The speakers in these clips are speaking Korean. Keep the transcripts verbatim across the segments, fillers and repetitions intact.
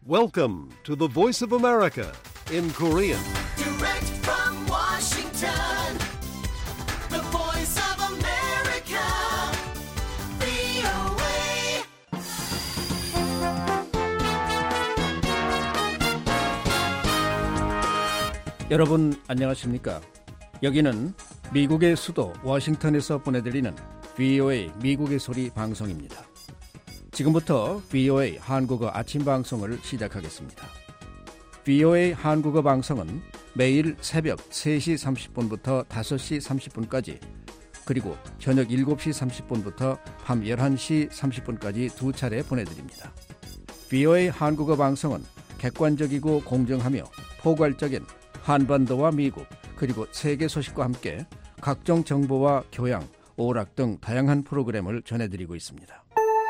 Welcome to the Voice of America in Korean. Direct from Washington, the Voice of America, 브이오에이. 여러분 안녕하십니까? 여기는 미국의 수도 워싱턴에서 보내드리는 브이오에이 미국의 소리 방송입니다. 지금부터 브이오에이 한국어 아침 방송을 시작하겠습니다. 브이오에이 한국어 방송은 매일 새벽 세 시 삼십 분부터 다섯 시 삼십 분까지 그리고 저녁 일곱 시 삼십 분부터 밤 열한 시 삼십 분까지 두 차례 보내드립니다. 브이오에이 한국어 방송은 객관적이고 공정하며 포괄적인 한반도와 미국 그리고 세계 소식과 함께 각종 정보와 교양, 오락 등 다양한 프로그램을 전해드리고 있습니다.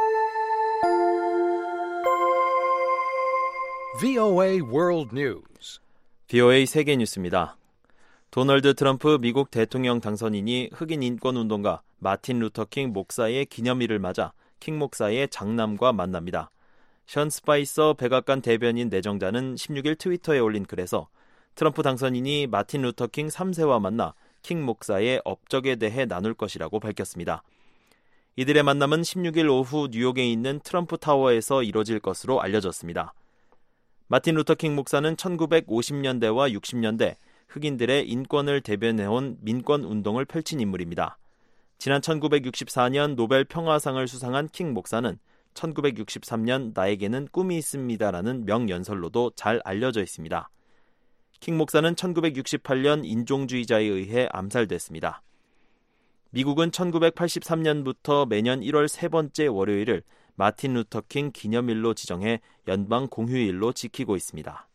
브이오에이 World News. 브이오에이 세계 뉴스입니다. 도널드 트럼프 미국 대통령 당선인이 흑인 인권운동가 마틴 루터킹 목사의 기념일을 맞아 킹 목사의 장남과 만납니다. 션 스파이서 백악관 대변인 내정자는 십육 일 트위터에 올린 글에서 트럼프 당선인이 마틴 루터킹 삼 세와 만나 킹 목사의 업적에 대해 나눌 것이라고 밝혔습니다. 이들의 만남은 십육 일 오후 뉴욕에 있는 트럼프 타워에서 이뤄질 것으로 알려졌습니다. 마틴 루터킹 목사는 천구백오십 년대와 육십 년대 흑인들의 인권을 대변해온 민권운동을 펼친 인물입니다. 지난 천구백육십사 년 노벨 평화상을 수상한 킹 목사는 천구백육십삼 년 나에게는 꿈이 있습니다라는 명연설로도 잘 알려져 있습니다. 킹 목사는 천구백육십팔 년 인종주의자에 의해 암살됐습니다. 미국은 천구백팔십삼 년부터 매년 일월 세 번째 월요일을 마틴 루터킹 기념일로 지정해 연방 공휴일로 지키고 있습니다.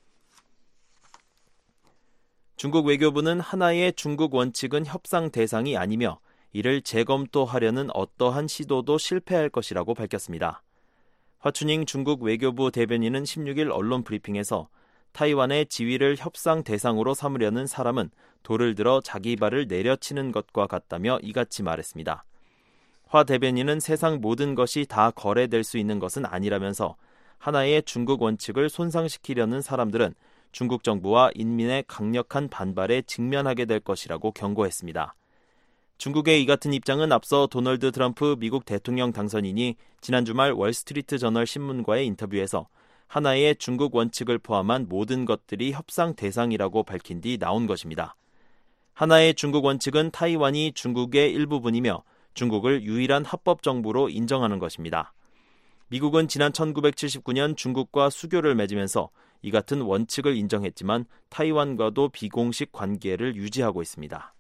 중국 외교부는 하나의 중국 원칙은 협상 대상이 아니며 이를 재검토하려는 어떠한 시도도 실패할 것이라고 밝혔습니다. 화춘잉 중국 외교부 대변인은 십육 일 언론 브리핑에서 타이완의 지위를 협상 대상으로 삼으려는 사람은 돌을 들어 자기 발을 내려치는 것과 같다며 이같이 말했습니다. 화 대변인은 세상 모든 것이 다 거래될 수 있는 것은 아니라면서 하나의 중국 원칙을 손상시키려는 사람들은 중국 정부와 인민의 강력한 반발에 직면하게 될 것이라고 경고했습니다. 중국의 이 같은 입장은 앞서 도널드 트럼프 미국 대통령 당선인이 지난 주말 월스트리트 저널 신문과의 인터뷰에서 하나의 중국 원칙을 포함한 모든 것들이 협상 대상이라고 밝힌 뒤 나온 것입니다. 하나의 중국 원칙은 타이완이 중국의 일부분이며 중국을 유일한 합법 정부로 인정하는 것입니다. 미국은 지난 천구백칠십구 년 중국과 수교를 맺으면서 이 같은 원칙을 인정했지만 타이완과도 비공식 관계를 유지하고 있습니다.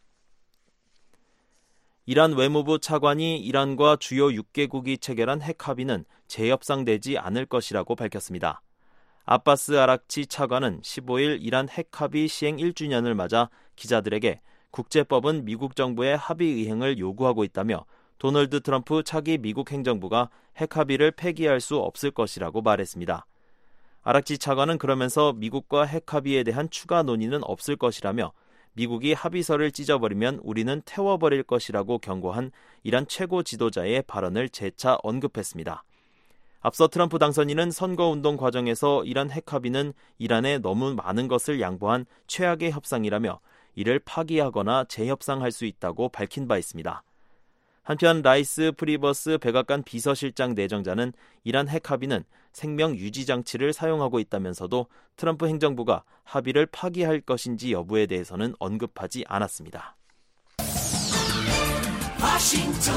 이란 외무부 차관이 이란과 주요 육 개국이 체결한 핵 합의는 재협상되지 않을 것이라고 밝혔습니다. 아바스 아락치 차관은 십오 일 이란 핵 합의 시행 일 주년을 맞아 기자들에게 국제법은 미국 정부의 합의 이행을 요구하고 있다며 도널드 트럼프 차기 미국 행정부가 핵 합의를 폐기할 수 없을 것이라고 말했습니다. 아락치 차관은 그러면서 미국과 핵 합의에 대한 추가 논의는 없을 것이라며 미국이 합의서를 찢어버리면 우리는 태워버릴 것이라고 경고한 이란 최고 지도자의 발언을 재차 언급했습니다. 앞서 트럼프 당선인은 선거운동 과정에서 이란 핵 합의는 이란에 너무 많은 것을 양보한 최악의 협상이라며 이를 파기하거나 재협상할 수 있다고 밝힌 바 있습니다. 한편 라이스 프리버스 백악관 비서실장 내정자는 이란 핵 합의는 생명 유지 장치를 사용하고 있다면서도 트럼프 행정부가 합의를 파기할 것인지 여부에 대해서는 언급하지 않았습니다. 워싱턴,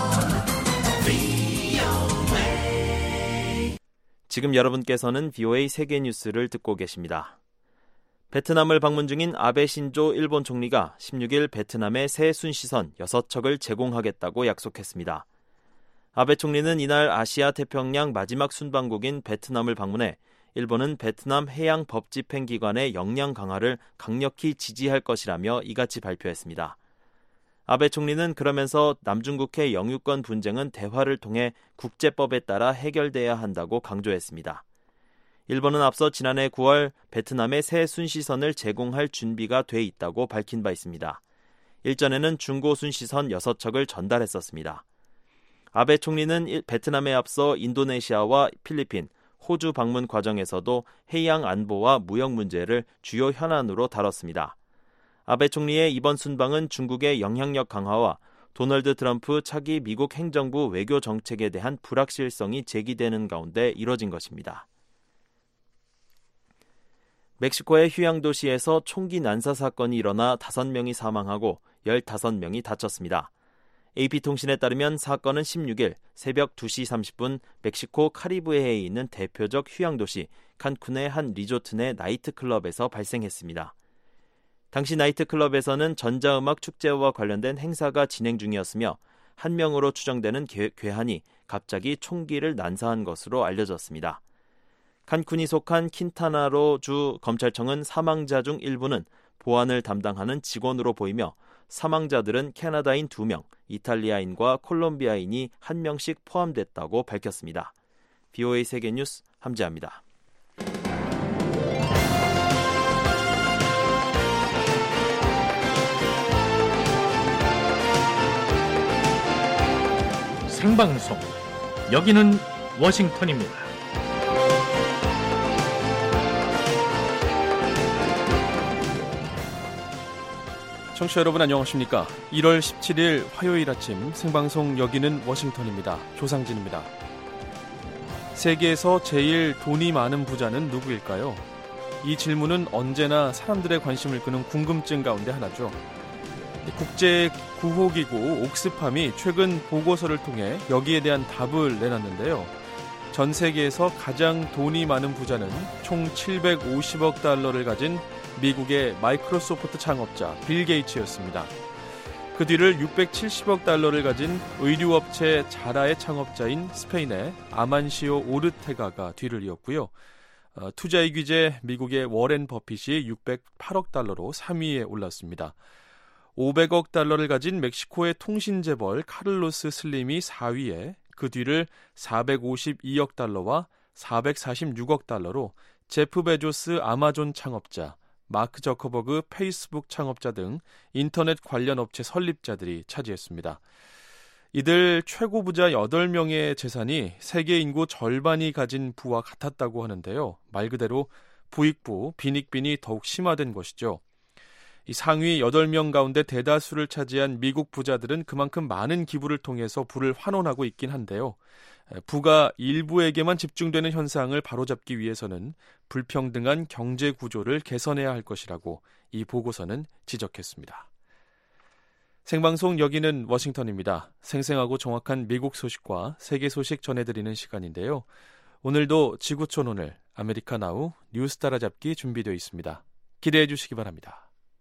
브이오에이. 지금 여러분께서는 브이오에이 세계 뉴스를 듣고 계십니다. 베트남을 방문 중인 아베 신조 일본 총리가 십육 일 베트남에 새 순시선 여섯 척을 제공하겠다고 약속했습니다. 아베 총리는 이날 아시아 태평양 마지막 순방국인 베트남을 방문해 일본은 베트남 해양 법 집행기관의 역량 강화를 강력히 지지할 것이라며 이같이 발표했습니다. 아베 총리는 그러면서 남중국해 영유권 분쟁은 대화를 통해 국제법에 따라 해결돼야 한다고 강조했습니다. 일본은 앞서 지난해 구월 베트남에 새 순시선을 제공할 준비가 돼 있다고 밝힌 바 있습니다. 일전에는 중고 순시선 여섯 척을 전달했었습니다. 아베 총리는 베트남에 앞서 인도네시아와 필리핀, 호주 방문 과정에서도 해양 안보와 무역 문제를 주요 현안으로 다뤘습니다. 아베 총리의 이번 순방은 중국의 영향력 강화와 도널드 트럼프 차기 미국 행정부 외교 정책에 대한 불확실성이 제기되는 가운데 이뤄진 것입니다. 멕시코의 휴양 도시에서 총기 난사 사건이 일어나 다섯 명이 사망하고 열다섯 명이 다쳤습니다. 에이피통신에 따르면 사건은 십육 일 새벽 두 시 삼십 분 멕시코 카리브해에 있는 대표적 휴양 도시 칸쿤의 한 리조트 내 나이트클럽에서 발생했습니다. 당시 나이트클럽에서는 전자음악 축제와 관련된 행사가 진행 중이었으며 한 명으로 추정되는 괴한이 갑자기 총기를 난사한 것으로 알려졌습니다. 칸쿤이 속한 킨타나로 주 검찰청은 사망자 중 일부는 보안을 담당하는 직원으로 보이며 사망자들은 캐나다인 두 명, 이탈리아인과 콜롬비아인이 한 명씩 포함됐다고 밝혔습니다. 비오에이 세계뉴스 함지아입니다. 생방송, 여기는 워싱턴입니다. 청취자 여러분 안녕하십니까? 일월 십칠일 화요일 아침 생방송 여기는 워싱턴입니다. 조상진입니다. 세계에서 제일 돈이 많은 부자는 누구일까요? 이 질문은 언제나 사람들의 관심을 끄는 궁금증 가운데 하나죠. 국제 구호기구 옥스팜이 최근 보고서를 통해 여기에 대한 답을 내놨는데요. 전 세계에서 가장 돈이 많은 부자는 총 칠백오십억 달러를 가진 미국의 마이크로소프트 창업자 빌 게이츠였습니다. 그 뒤를 육백칠십억 달러를 가진 의류업체 자라의 창업자인 스페인의 아만시오 오르테가가 뒤를 이었고요. 어, 투자의 귀재 미국의 워렌 버핏이 육백팔억 달러로 삼 위에 올랐습니다. 오백억 달러를 가진 멕시코의 통신재벌 카를로스 슬림이 사 위에, 그 뒤를 사백오십이억 달러와 사백사십육억 달러로 제프 베조스 아마존 창업자, 마크 저커버그 페이스북 창업자 등 인터넷 관련 업체 설립자들이 차지했습니다. 이들 최고 부자 여덟 명의 재산이 세계 인구 절반이 가진 부와 같았다고 하는데요. 말 그대로 부익부, 빈익빈이 더욱 심화된 것이죠. 이 상위 여덟 명 가운데 대다수를 차지한 미국 부자들은 그만큼 많은 기부를 통해서 부를 환원하고 있긴 한데요. 부가 일부에게만 집중되는 현상을 바로잡기 위해서는 불평등한 경제 구조를 개선해야 할 것이라고 이 보고서는 지적했습니다. 생방송 여기는 워싱턴입니다. 생생하고 정확한 미국 소식과 세계 소식 전해드리는 시간인데요. 오늘도 지구촌 오늘 아메리카 나우 뉴스 따라잡기 준비되어 있습니다. 기대해 주시기 바랍니다.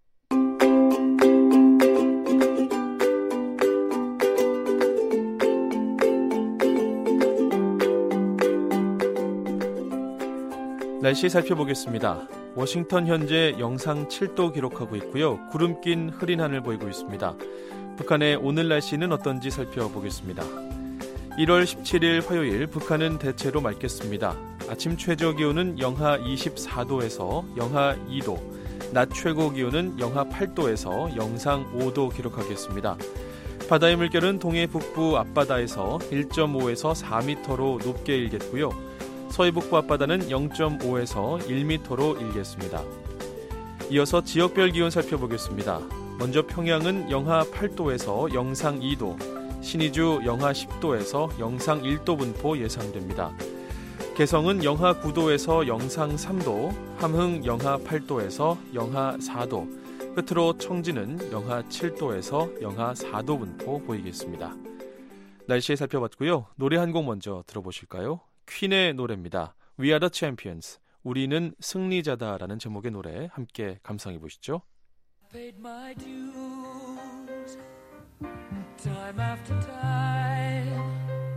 날씨 살펴보겠습니다. 워싱턴 현재 영상 칠 도 기록하고 있고요. 구름 낀 흐린 하늘 보이고 있습니다. 북한의 오늘 날씨는 어떤지 살펴보겠습니다. 일월 십칠일 화요일 북한은 대체로 맑겠습니다. 아침 최저 기온은 영하 이십사 도에서 영하 이 도, 낮 최고 기온은 영하 팔 도에서 영상 오 도 기록하겠습니다. 바다의 물결은 동해 북부 앞바다에서 일 점 오에서 사 미터로 높게 일겠고요. 서해 북부 앞바다는 영 점 오에서 일 미터로 일겠습니다. 이어서 지역별 기온 살펴보겠습니다. 먼저 평양은 영하 팔 도에서 영상 이 도, 신의주 영하 십 도에서 영상 일 도 분포 예상됩니다. 개성은 영하 구 도에서 영상 삼 도, 함흥 영하 팔 도에서 영하 사 도, 끝으로 청진은 영하 칠 도에서 영하 사 도 분포 보이겠습니다. 날씨 살펴봤고요. 노래 한 곡 먼저 들어보실까요? 퀸의 노래입니다. We are the champions. 우리는 승리자다라는 제목의 노래 함께 감상해 보시죠. Paid my dues, time after time.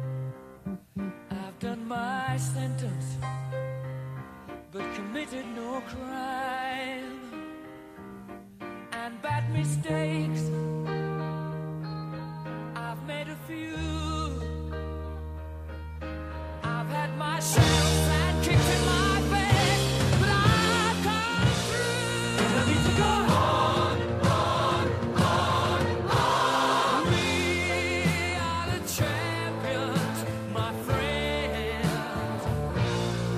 I've done my sentence, but committed no crime. And bad mistakes, I've made a few. I've had my share of bad kicks in my face, but I've come through. And I need to go on, on, on, on. We are the champions, my friends.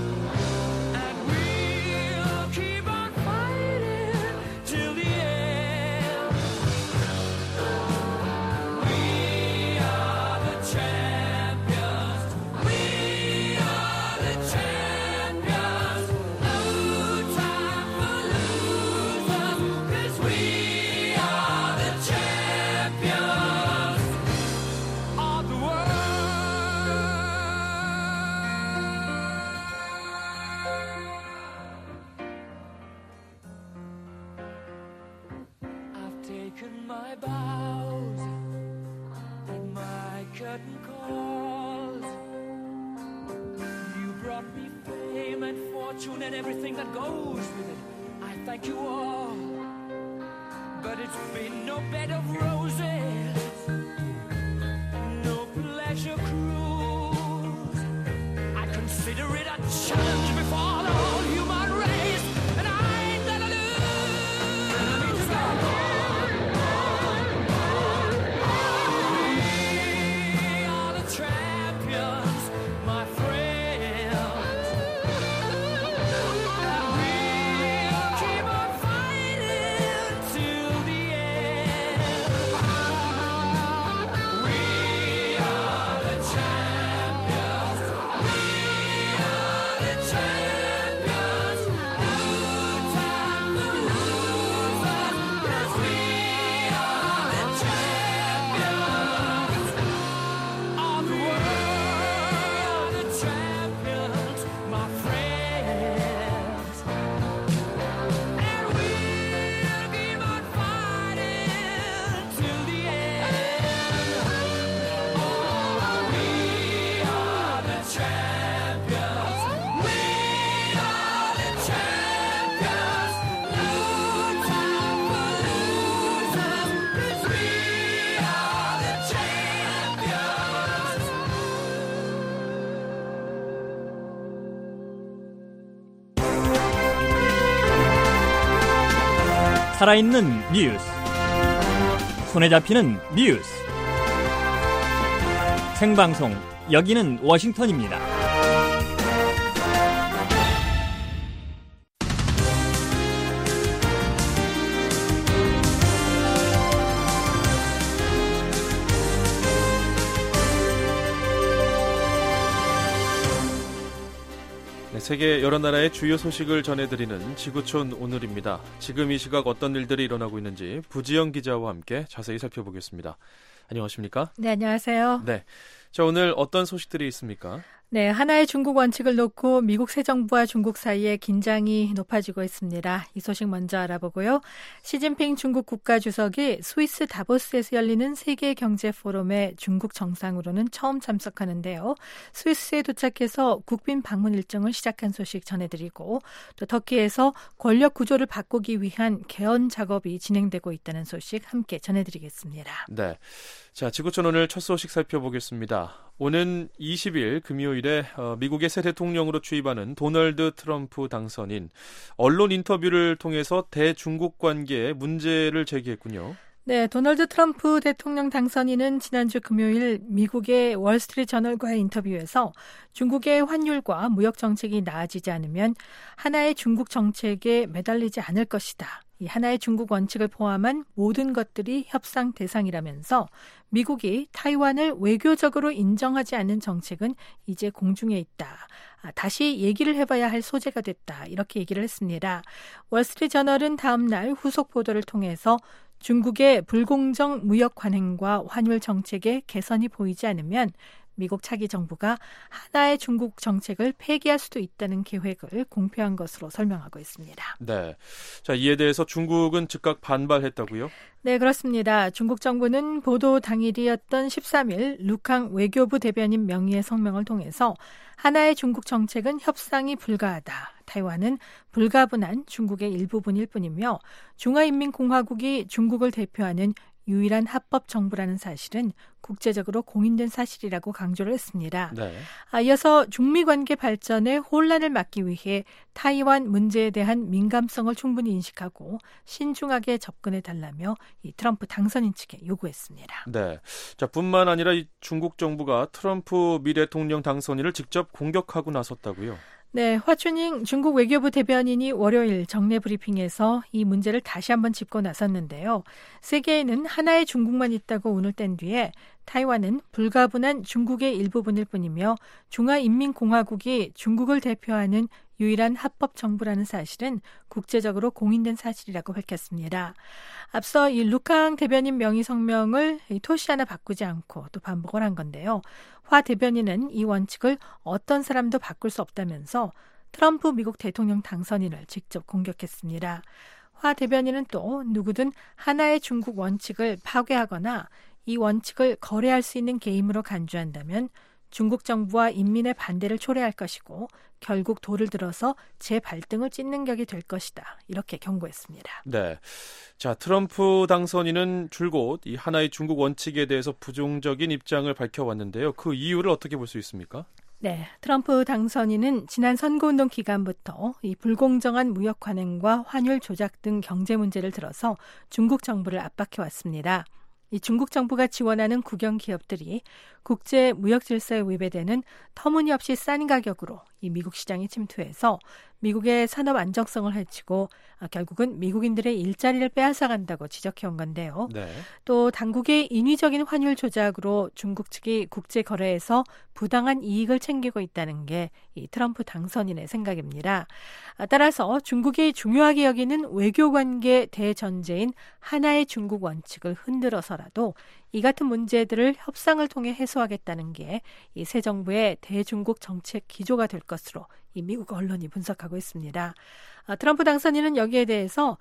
fortune and everything that goes with it. I thank you all, but it's been no bed of roses, no pleasure cruise. I consider it a challenge before the whole human race, and I ain't gonna lose. We are the champions, my friends, and we'll keep on fighting till the end. We are the champions. We are the champions. No time for losers, 'cause we are the champions of the world, the champions, my friends. And we'll keep on fighting till the end. Oh, we are the champions. We are the champions. No time for losers, 'cause we are the champions. 살아있는 뉴스, 손에 잡히는 뉴스, 생방송, 여기는 워싱턴입니다. 네, 세계 여러 나라의 주요 소식을 전해드리는 지구촌 오늘입니다. 지금 이 시각 어떤 일들이 일어나고 있는지 부지영 기자와 함께 자세히 살펴보겠습니다. 안녕하십니까? 네, 안녕하세요. 네, 자 오늘 어떤 소식들이 있습니까? 네, 하나의 중국 원칙을 놓고 미국 새 정부와 중국 사이에 긴장이 높아지고 있습니다. 이 소식 먼저 알아보고요. 시진핑 중국 국가주석이 스위스 다보스에서 열리는 세계 경제 포럼에 중국 정상으로는 처음 참석하는데요. 스위스에 도착해서 국빈 방문 일정을 시작한 소식 전해드리고, 또 터키에서 권력 구조를 바꾸기 위한 개헌 작업이 진행되고 있다는 소식 함께 전해드리겠습니다. 네, 자 지구촌 오늘 첫 소식 살펴보겠습니다. 오는 이십 일 금요일에 어, 미국의 새 대통령으로 취임하는 도널드 트럼프 당선인 언론 인터뷰를 통해서 대중국 관계에 문제를 제기했군요. 네, 도널드 트럼프 대통령 당선인은 지난주 금요일 미국의 월스트리트 저널과의 인터뷰에서 중국의 환율과 무역 정책이 나아지지 않으면 하나의 중국 정책에 매달리지 않을 것이다. 이 하나의 중국 원칙을 포함한 모든 것들이 협상 대상이라면서 미국이 타이완을 외교적으로 인정하지 않는 정책은 이제 공중에 있다. 아, 다시 얘기를 해봐야 할 소재가 됐다. 이렇게 얘기를 했습니다. 월스트리트 저널은 다음 날 후속 보도를 통해서 중국의 불공정 무역 관행과 환율 정책에 개선이 보이지 않으면 미국 차기 정부가 하나의 중국 정책을 폐기할 수도 있다는 계획을 공표한 것으로 설명하고 있습니다. 네, 자 이에 대해서 중국은 즉각 반발했다고요? 네, 그렇습니다. 중국 정부는 보도 당일이었던 십삼 일 루캉 외교부 대변인 명의의 성명을 통해서 하나의 중국 정책은 협상이 불가하다. 타이완은 불가분한 중국의 일부분일 뿐이며 중화인민공화국이 중국을 대표하는 유일한 합법 정부라는 사실은 국제적으로 공인된 사실이라고 강조를 했습니다. 네. 아, 이어서 중미 관계 발전에 혼란을 막기 위해 타이완 문제에 대한 민감성을 충분히 인식하고 신중하게 접근해달라며 이 트럼프 당선인 측에 요구했습니다. 네, 자 뿐만 아니라 이 중국 정부가 트럼프 미 대통령 당선인을 직접 공격하고 나섰다고요? 네, 화춘잉 중국 외교부 대변인이 월요일 정례 브리핑에서 이 문제를 다시 한번 짚고 나섰는데요. 세계에는 하나의 중국만 있다고 운을 뗀 뒤에 타이완은 불가분한 중국의 일부분일 뿐이며 중화인민공화국이 중국을 대표하는 유일한 합법 정부라는 사실은 국제적으로 공인된 사실이라고 밝혔습니다. 앞서 이 루캉 대변인 명의 성명을 토시 하나 바꾸지 않고 또 반복을 한 건데요. 화 대변인은 이 원칙을 어떤 사람도 바꿀 수 없다면서 트럼프 미국 대통령 당선인을 직접 공격했습니다. 화 대변인은 또 누구든 하나의 중국 원칙을 파괴하거나 이 원칙을 거래할 수 있는 게임으로 간주한다면 중국 정부와 인민의 반대를 초래할 것이고 결국 돌을 들어서 제 발등을 찢는 격이 될 것이다. 이렇게 경고했습니다. 네. 자, 트럼프 당선인은 줄곧 이 하나의 중국 원칙에 대해서 부정적인 입장을 밝혀왔는데요. 그 이유를 어떻게 볼 수 있습니까? 네, 트럼프 당선인은 지난 선거운동 기간부터 이 불공정한 무역 관행과 환율 조작 등 경제 문제를 들어서 중국 정부를 압박해왔습니다. 이 중국 정부가 지원하는 국영 기업들이 국제 무역 질서에 위배되는 터무니없이 싼 가격으로 이 미국 시장에 침투해서 미국의 산업 안정성을 해치고 결국은 미국인들의 일자리를 빼앗아간다고 지적해온 건데요. 네. 또 당국의 인위적인 환율 조작으로 중국 측이 국제 거래에서 부당한 이익을 챙기고 있다는 게 이 트럼프 당선인의 생각입니다. 따라서 중국이 중요하게 여기는 외교관계 대전제인 하나의 중국 원칙을 흔들어서라도 이 같은 문제들을 협상을 통해 해소하겠다는 게 이 새 정부의 대중국 정책 기조가 될 것으로 이 미국 언론이 분석하고 있습니다. 아, 트럼프 당선인은 여기에 대해서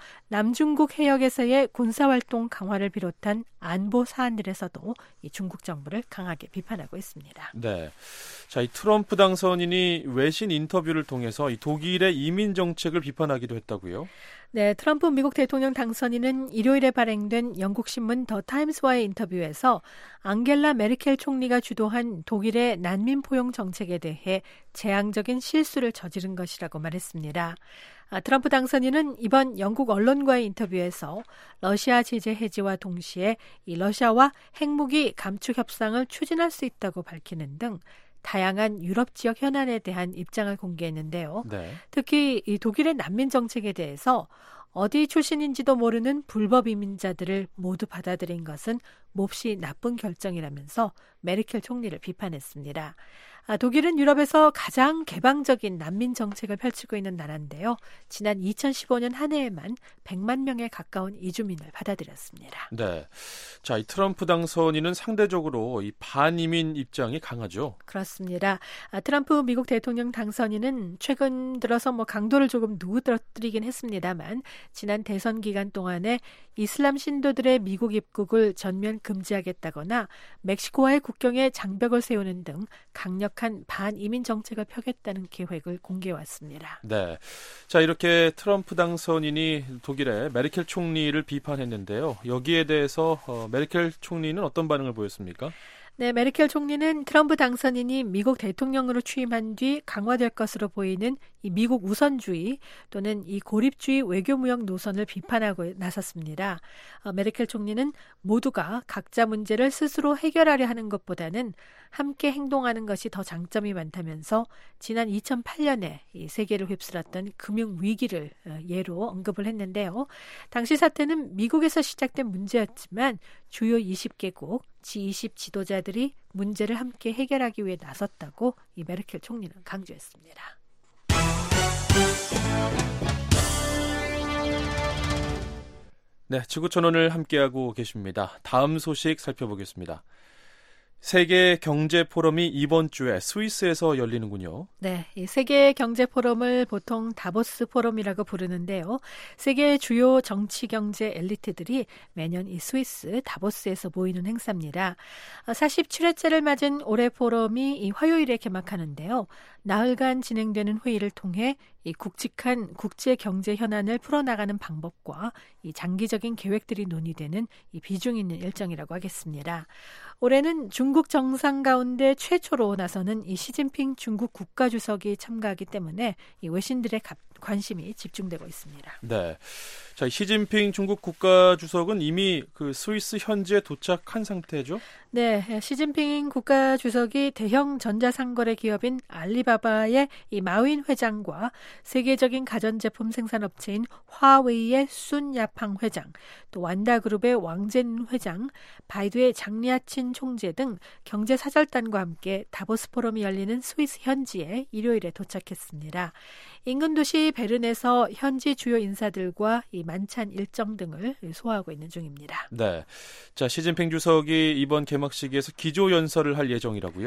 남중국 해역에서의 군사활동 강화를 비롯한 안보 사안들에서도 이 중국 정부를 강하게 비판하고 있습니다. 네. 자, 이 트럼프 당선인이 외신 인터뷰를 통해서 이 독일의 이민 정책을 비판하기도 했다고요? 네, 트럼프 미국 대통령 당선인은 일요일에 발행된 영국 신문 더 타임스와의 인터뷰에서 앙겔라 메르켈 총리가 주도한 독일의 난민 포용 정책에 대해 재앙적인 실수를 저지른 것이라고 말했습니다. 아, 트럼프 당선인은 이번 영국 언론과의 인터뷰에서 러시아 제재 해지와 동시에 이 러시아와 핵무기 감축 협상을 추진할 수 있다고 밝히는 등 다양한 유럽 지역 현안에 대한 입장을 공개했는데요. 네. 특히 이 독일의 난민 정책에 대해서 어디 출신인지도 모르는 불법 이민자들을 모두 받아들인 것은 몹시 나쁜 결정이라면서 메르켈 총리를 비판했습니다. 아, 독일은 유럽에서 가장 개방적인 난민 정책을 펼치고 있는 나라인데요. 지난 이천십오 년 한 해에만 백만 명에 가까운 이주민을 받아들였습니다. 네. 자, 이 트럼프 당선인은 상대적으로 이 반이민 입장이 강하죠. 그렇습니다. 아, 트럼프 미국 대통령 당선인은 최근 들어서 뭐 강도를 조금 누그러뜨리긴 했습니다만 지난 대선 기간 동안에 이슬람 신도들의 미국 입국을 전면 금지하겠다거나 멕시코와의 국경에 장벽을 세우는 등 강력한 반이민 정책을 펴겠다는 계획을 공개해왔습니다. 네. 자, 이렇게 트럼프 당선인이 독일의 메르켈 총리를 비판했는데요. 여기에 대해서 어, 메르켈 총리는 어떤 반응을 보였습니까? 네, 메르켈 총리는 트럼프 당선인이 미국 대통령으로 취임한 뒤 강화될 것으로 보이는 이 미국 우선주의 또는 이 고립주의 외교무역 노선을 비판하고 나섰습니다. 어, 메르켈 총리는 모두가 각자 문제를 스스로 해결하려 하는 것보다는 함께 행동하는 것이 더 장점이 많다면서 지난 이천팔 년에 이 세계를 휩쓸었던 금융위기를 예로 언급을 했는데요. 당시 사태는 미국에서 시작된 문제였지만 주요 이십 개국 지 이십 지도자들이 문제를 함께 해결하기 위해 나섰다고 이 메르켈 총리는 강조했습니다. 네, 지구촌원을 함께하고 계십니다. 다음 소식 살펴보겠습니다. 세계 경제 포럼이 이번 주에 스위스에서 열리는군요. 네, 이 세계 경제 포럼을 보통 다보스 포럼이라고 부르는데요. 세계 주요 정치 경제 엘리트들이 매년 이 스위스 다보스에서 모이는 행사입니다. 사십칠 회째를 맞은 올해 포럼이 이 화요일에 개막하는데요. 나흘간 진행되는 회의를 통해 이 굵직한 국제 경제 현안을 풀어나가는 방법과 이 장기적인 계획들이 논의되는 이 비중 있는 일정이라고 하겠습니다. 올해는 중국 정상 가운데 최초로 나서는 이 시진핑 중국 국가주석이 참가하기 때문에 이 외신들의 관심이 집중되고 있습니다. 네, 자, 시진핑 중국 국가주석은 이미 그 스위스 현지에 도착한 상태죠? 네, 시진핑 국가주석이 대형 전자상거래 기업인 알리바바의 이 마윈 회장과 세계적인 가전제품 생산업체인 화웨이의 순야팡 회장, 또 완다그룹의 왕젠 회장, 바이두의 장리아친 총재 등 경제사절단과 함께 다보스 포럼이 열리는 스위스 현지에 일요일에 도착했습니다. 인근 도시 베른에서 현지 주요 인사들과 이 만찬 일정 등을 소화하고 있는 중입니다. 네, 자, 시진핑 주석이 이번 개막식에서 기조 연설을 할 예정이라고요?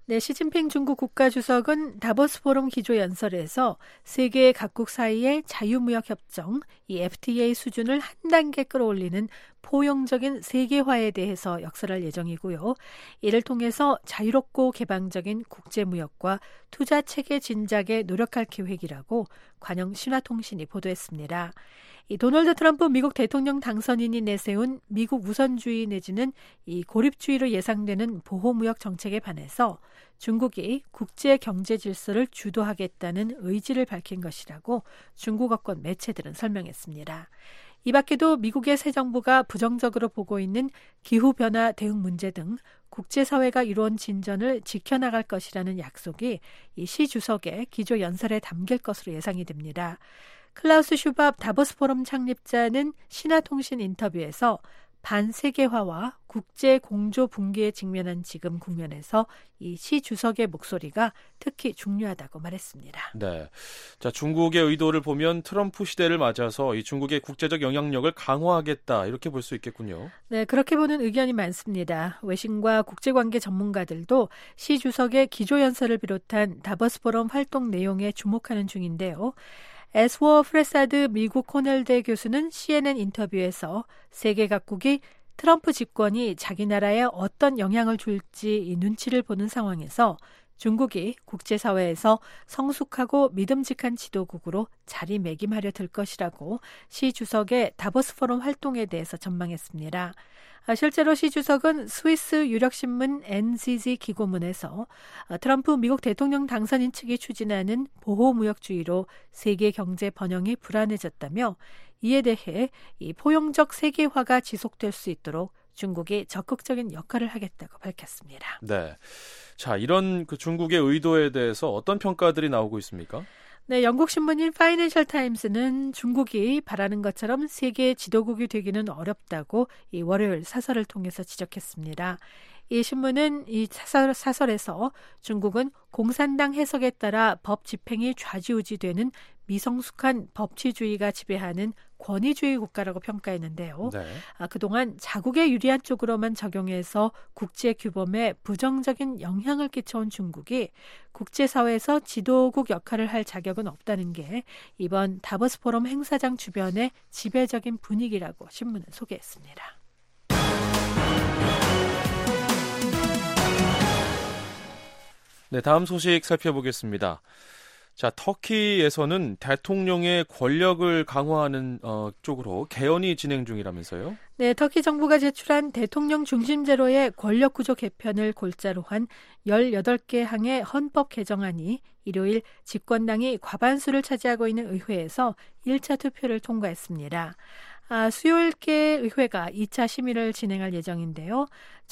네, 시진핑 중국 국가주석은 다보스 포럼 기조연설에서 세계 각국 사이의 자유무역협정, 이 에프티에이 수준을 한 단계 끌어올리는 포용적인 세계화에 대해서 역설할 예정이고요. 이를 통해서 자유롭고 개방적인 국제무역과 투자체계 진작에 노력할 계획이라고 관영 신화통신이 보도했습니다. 이 도널드 트럼프 미국 대통령 당선인이 내세운 미국 우선주의 내지는 이 고립주의로 예상되는 보호무역 정책에 반해서 중국이 국제 경제 질서를 주도하겠다는 의지를 밝힌 것이라고 중국어권 매체들은 설명했습니다. 이 밖에도 미국의 새 정부가 부정적으로 보고 있는 기후변화 대응 문제 등 국제사회가 이루어온 진전을 지켜나갈 것이라는 약속이 이 시 주석의 기조연설에 담길 것으로 예상이 됩니다. 클라우스 슈밥 다보스 포럼 창립자는 신화통신 인터뷰에서 반세계화와 국제 공조 붕괴에 직면한 지금 국면에서 이 시 주석의 목소리가 특히 중요하다고 말했습니다. 네, 자 중국의 의도를 보면 트럼프 시대를 맞아서 이 중국의 국제적 영향력을 강화하겠다 이렇게 볼 수 있겠군요. 네, 그렇게 보는 의견이 많습니다. 외신과 국제관계 전문가들도 시 주석의 기조연설을 비롯한 다보스 포럼 활동 내용에 주목하는 중인데요. 에스워 프레사드 미국 코넬대 교수는 씨엔엔 인터뷰에서 세계 각국이 트럼프 집권이 자기 나라에 어떤 영향을 줄지 이 눈치를 보는 상황에서 중국이 국제사회에서 성숙하고 믿음직한 지도국으로 자리매김하려 들 것이라고 시 주석의 다보스 포럼 활동에 대해서 전망했습니다. 실제로 시 주석은 스위스 유력신문 엔지지 기고문에서 트럼프 미국 대통령 당선인 측이 추진하는 보호무역주의로 세계 경제 번영이 불안해졌다며 이에 대해 이 포용적 세계화가 지속될 수 있도록 중국이 적극적인 역할을 하겠다고 밝혔습니다. 네, 자 이런 그 중국의 의도에 대해서 어떤 평가들이 나오고 있습니까? 네, 영국 신문인 파이낸셜 타임스는 중국이 바라는 것처럼 세계 지도국이 되기는 어렵다고 이 월요일 사설을 통해서 지적했습니다. 이 신문은 이 사설, 사설에서 중국은 공산당 해석에 따라 법 집행이 좌지우지되는 미성숙한 법치주의가 지배하는 권위주의 국가라고 평가했는데요. 네. 아, 그동안 자국에 유리한 쪽으로만 적용해서 국제 규범에 부정적인 영향을 끼쳐온 중국이 국제사회에서 지도국 역할을 할 자격은 없다는 게 이번 다보스 포럼 행사장 주변의 지배적인 분위기라고 신문은 소개했습니다. 네, 다음 소식 살펴보겠습니다. 자, 터키에서는 대통령의 권력을 강화하는 어, 쪽으로 개헌이 진행 중이라면서요? 네, 터키 정부가 제출한 대통령 중심제로의 권력구조 개편을 골자로 한 열여덟 개 항의 헌법 개정안이 일요일 집권당이 과반수를 차지하고 있는 의회에서 일 차 투표를 통과했습니다. 아, 수요일께 의회가 이 차 심의를 진행할 예정인데요.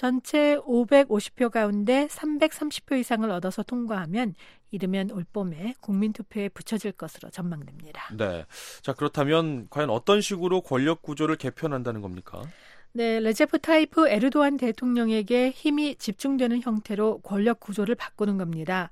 전체 오백오십 표 가운데 삼백삼십 표 이상을 얻어서 통과하면 이르면 올봄에 국민투표에 붙여질 것으로 전망됩니다. 네, 자 그렇다면 과연 어떤 식으로 권력 구조를 개편한다는 겁니까? 네, 레제프 타이프 에르도안 대통령에게 힘이 집중되는 형태로 권력 구조를 바꾸는 겁니다.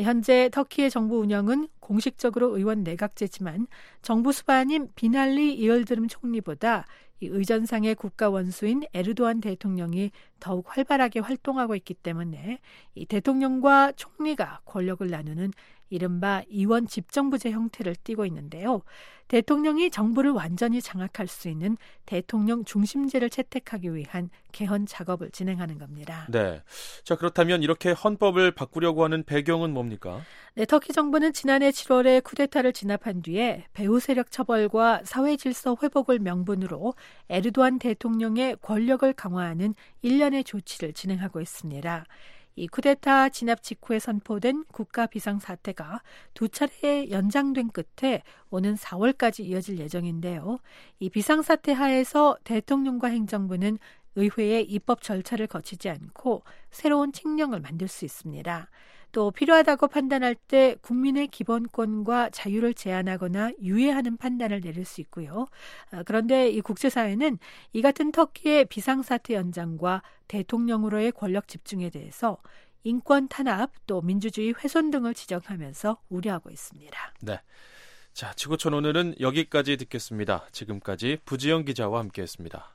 현재 터키의 정부 운영은 공식적으로 의원 내각제지만 정부 수반인 비날리 이얼드름 총리보다 이 의전상의 국가 원수인 에르도안 대통령이 더욱 활발하게 활동하고 있기 때문에 이 대통령과 총리가 권력을 나누는 이른바 이원 집정부제 형태를 띠고 있는데요. 대통령이 정부를 완전히 장악할 수 있는 대통령 중심제를 채택하기 위한 개헌 작업을 진행하는 겁니다. 네. 자, 그렇다면 이렇게 헌법을 바꾸려고 하는 배경은 뭡니까? 네, 터키 정부는 지난해 칠월에 쿠데타를 진압한 뒤에 배후 세력 처벌과 사회 질서 회복을 명분으로 에르도안 대통령의 권력을 강화하는 일련의 조치를 진행하고 있습니다. 이 쿠데타 진압 직후에 선포된 국가 비상사태가 두 차례 연장된 끝에 오는 사월까지 이어질 예정인데요. 이 비상사태 하에서 대통령과 행정부는 의회의 입법 절차를 거치지 않고 새로운 칙령을 만들 수 있습니다. 또 필요하다고 판단할 때 국민의 기본권과 자유를 제한하거나 유예하는 판단을 내릴 수 있고요. 그런데 이 국제사회는 이 같은 터키의 비상사태 연장과 대통령으로의 권력 집중에 대해서 인권 탄압 또 민주주의 훼손 등을 지적하면서 우려하고 있습니다. 네, 자 지구촌 오늘은 여기까지 듣겠습니다. 지금까지 부지영 기자와 함께했습니다.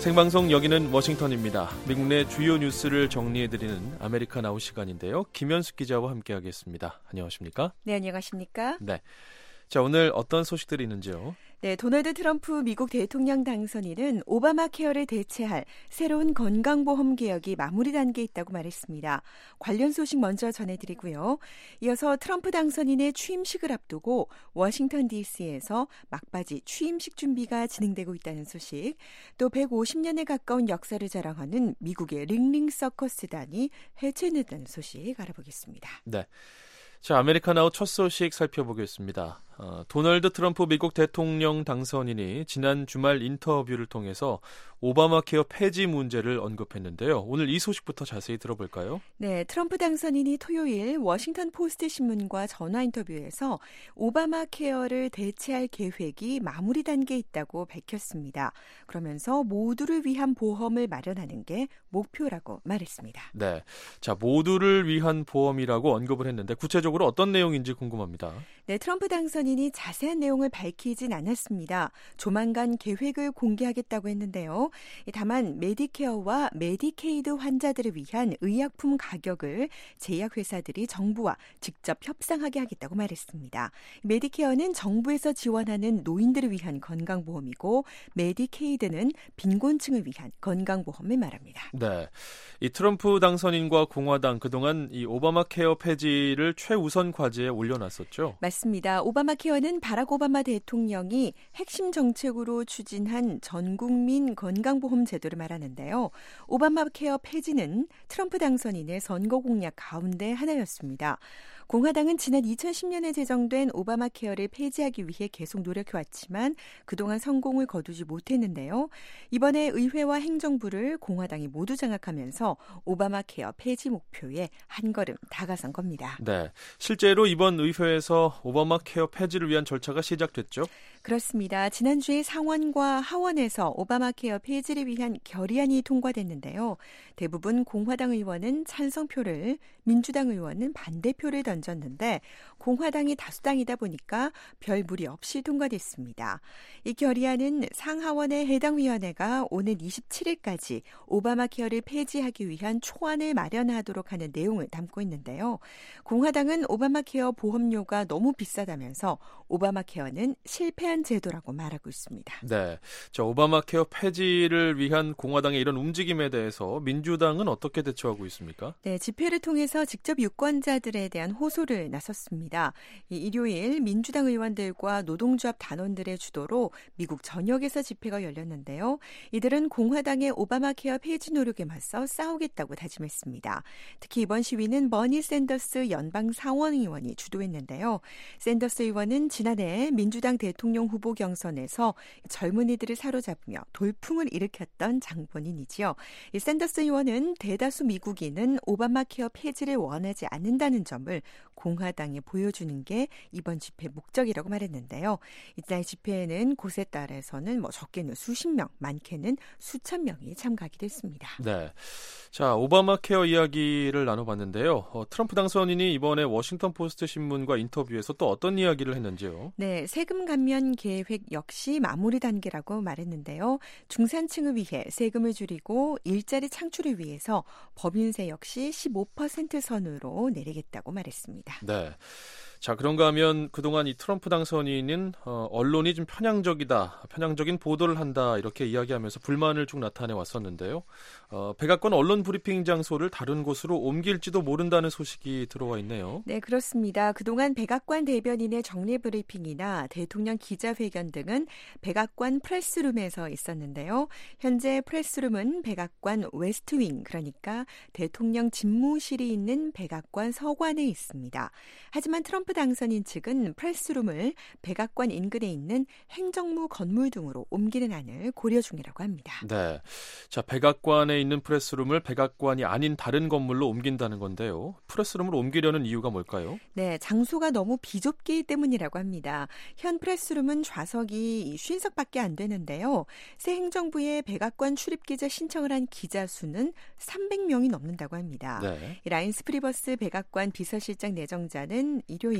생방송 여기는 워싱턴입니다. 미국 내 주요 뉴스를 정리해드리는 아메리카 나우 시간인데요. 김현숙 기자와 함께하겠습니다. 안녕하십니까? 네, 안녕하십니까? 네. 자, 오늘 어떤 소식들이 있는지요? 네, 도널드 트럼프 미국 대통령 당선인은 오바마 케어를 대체할 새로운 건강보험 개혁이 마무리 단계에 있다고 말했습니다. 관련 소식 먼저 전해드리고요. 이어서 트럼프 당선인의 취임식을 앞두고 워싱턴 디씨에서 막바지 취임식 준비가 진행되고 있다는 소식, 또 백오십 년에 가까운 역사를 자랑하는 미국의 링링 서커스단이 해체됐다는 소식 알아보겠습니다. 네. 자, 아메리카나우 첫 소식 살펴보겠습니다. 어, 도널드 트럼프 미국 대통령 당선인이 지난 주말 인터뷰를 통해서 오바마 케어 폐지 문제를 언급했는데요. 오늘 이 소식부터 자세히 들어볼까요? 네, 트럼프 당선인이 토요일 워싱턴 포스트 신문과 전화 인터뷰에서 오바마 케어를 대체할 계획이 마무리 단계에 있다고 밝혔습니다. 그러면서 모두를 위한 보험을 마련하는 게 목표라고 말했습니다. 네, 자, 모두를 위한 보험이라고 언급을 했는데 구체적으로 어떤 내용인지 궁금합니다. 네, 트럼프 당선인이 자세한 내용을 밝히진 않았습니다. 조만간 계획을 공개하겠다고 했는데요. 다만 메디케어와 메디케이드 환자들을 위한 의약품 가격을 제약회사들이 정부와 직접 협상하게 하겠다고 말했습니다. 메디케어는 정부에서 지원하는 노인들을 위한 건강보험이고 메디케이드는 빈곤층을 위한 건강보험을 말합니다. 네, 이 트럼프 당선인과 공화당 그동안 이 오바마 케어 폐지를 최우선 과제에 올려놨었죠. 맞습니다. 오바마 케어는 바락 오바마 대통령이 핵심 정책으로 추진한 전국민 건강보험 제도를 말하는데요. 오바마 케어 폐지는 트럼프 당선인의 선거 공약 가운데 하나였습니다. 공화당은 지난 이천십 년에 제정된 오바마 케어를 폐지하기 위해 계속 노력해왔지만 그동안 성공을 거두지 못했는데요. 이번에 의회와 행정부를 공화당이 모두 장악하면서 오바마 케어 폐지 목표에 한 걸음 다가선 겁니다. 네, 실제로 이번 의회에서 오바마 케어 폐지를 위한 절차가 시작됐죠? 그렇습니다. 지난주에 상원과 하원에서 오바마 케어 폐지를 위한 결의안이 통과됐는데요. 대부분 공화당 의원은 찬성표를, 민주당 의원은 반대표를 던졌는데 공화당이 다수당이다 보니까 별 무리 없이 통과됐습니다. 이 결의안은 상하원의 해당 위원회가 오는 이십칠 일까지 오바마 케어를 폐지하기 위한 초안을 마련하도록 하는 내용을 담고 있는데요. 공화당은 오바마 케어 보험료가 너무 비싸다면서 오바마 케어는 실패한 제도라고 말하고 있습니다. 네, 자, 오바마 케어 폐지를 위한 공화당의 이런 움직임에 대해서 민주당은 어떻게 대처하고 있습니까? 네, 집회를 통해서 직접 유권자들에 대한 호소를 나섰습니다. 이 일요일 민주당 의원들과 노동조합 단원들의 주도로 미국 전역에서 집회가 열렸는데요. 이들은 공화당의 오바마 케어 폐지 노력에 맞서 싸우겠다고 다짐했습니다. 특히 이번 시위는 버니 샌더스 연방 상원 의원이 주도했는데요. 샌더스 의원은 지난해 민주당 대통령 후보 경선에서 젊은이들을 사로잡으며 돌풍을 일으켰던 장본인이지요. 이 샌더스 의원은 대다수 미국인은 오바마 케어 폐지를 원하지 않는다는 점을 공화당에 보여주는 게 이번 집회 목적이라고 말했는데요. 이날 집회에는 곳에 따라서는 뭐 적게는 수십 명, 많게는 수천 명이 참가하기도 했습니다. 네, 자, 오바마 케어 이야기를 나눠봤는데요. 어, 트럼프 당선인이 이번에 워싱턴 포스트 신문과 인터뷰에서 또 어떤 이야기를 했는지요? 네, 세금 감면 계획 역시 마무리 단계라고 말했는데요. 중산층을 위해 세금을 줄이고 일자리 창출을 위해서 법인세 역시 십오 퍼센트 선으로 내리겠다고 말했습니다. 네. 자, 그런가 하면 그동안 이 트럼프 당선인은 어, 언론이 좀 편향적이다, 편향적인 보도를 한다 이렇게 이야기하면서 불만을 쭉 나타내 왔었는데요. 어, 백악관 언론 브리핑 장소를 다른 곳으로 옮길지도 모른다는 소식이 들어와 있네요. 네, 그렇습니다. 그동안 백악관 대변인의 정례 브리핑이나 대통령 기자회견 등은 백악관 프레스룸에서 있었는데요. 현재 프레스룸은 백악관 웨스트윙, 그러니까 대통령 집무실이 있는 백악관 서관에 있습니다. 하지만 트럼프 당선인 측은 프레스룸을 백악관 인근에 있는 행정무 건물 등으로 옮기는 안을 고려 중이라고 합니다. 네, 자, 백악관에 있는 프레스룸을 백악관이 아닌 다른 건물로 옮긴다는 건데요. 프레스룸을 옮기려는 이유가 뭘까요? 네, 장소가 너무 비좁기 때문이라고 합니다. 현 프레스룸은 좌석이 오십 석밖에 안 되는데요. 새 행정부에 백악관 출입기자 신청을 한 기자 수는 삼백 명이 넘는다고 합니다. 네. 라인스 프리버스 백악관 비서실장 내정자는 일요일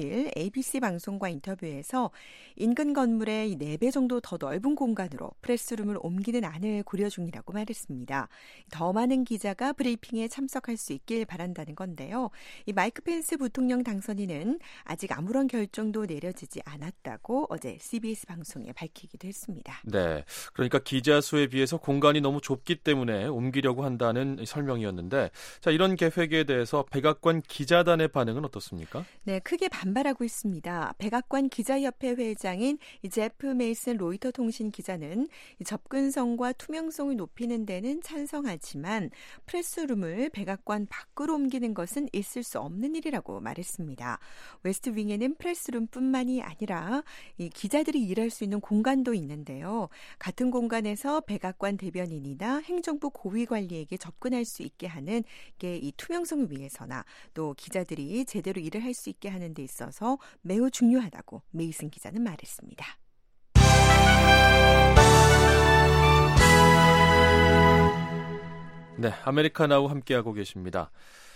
일요일 에이비씨 방송과 인터뷰에서 인근 건물의 네 배 정도 더 넓은 공간으로 프레스룸을 옮기는 안을 고려 중이라고 말했습니다. 더 많은 기자가 브리핑에 참석할 수 있길 바란다는 건데요. 이 마이크 펜스 부통령 당선인은 아직 아무런 결정도 내려지지 않았다고 어제 씨비에스 방송에 밝히기도 했습니다. 네, 그러니까 기자 수에 비해서 공간이 너무 좁기 때문에 옮기려고 한다는 설명이었는데, 자, 이런 계획에 대해서 백악관 기자단의 반응은 어떻습니까? 네, 크게 반발하고 있습니다. 백악관 기자협회 회장인 제프 메이슨 로이터 통신 기자는 접근성과 투명성을 높이는 데는 찬성하지만 프레스룸을 백악관 밖으로 옮기는 것은 있을 수 없는 일이라고 말했습니다. 웨스트 윙에는 프레스룸뿐만이 아니라 이 기자들이 일할 수 있는 공간도 있는데요. 같은 공간에서 백악관 대변인이나 행정부 고위 관리에게 접근할 수 있게 하는 게 이 투명성을 위해서나 또 기자들이 제대로 일을 할 수 있게 하는 데 있어서 매우 중요하다고 메이슨 기자는 말했습니다. 네, 아메리카나우 함께하고 계십니다.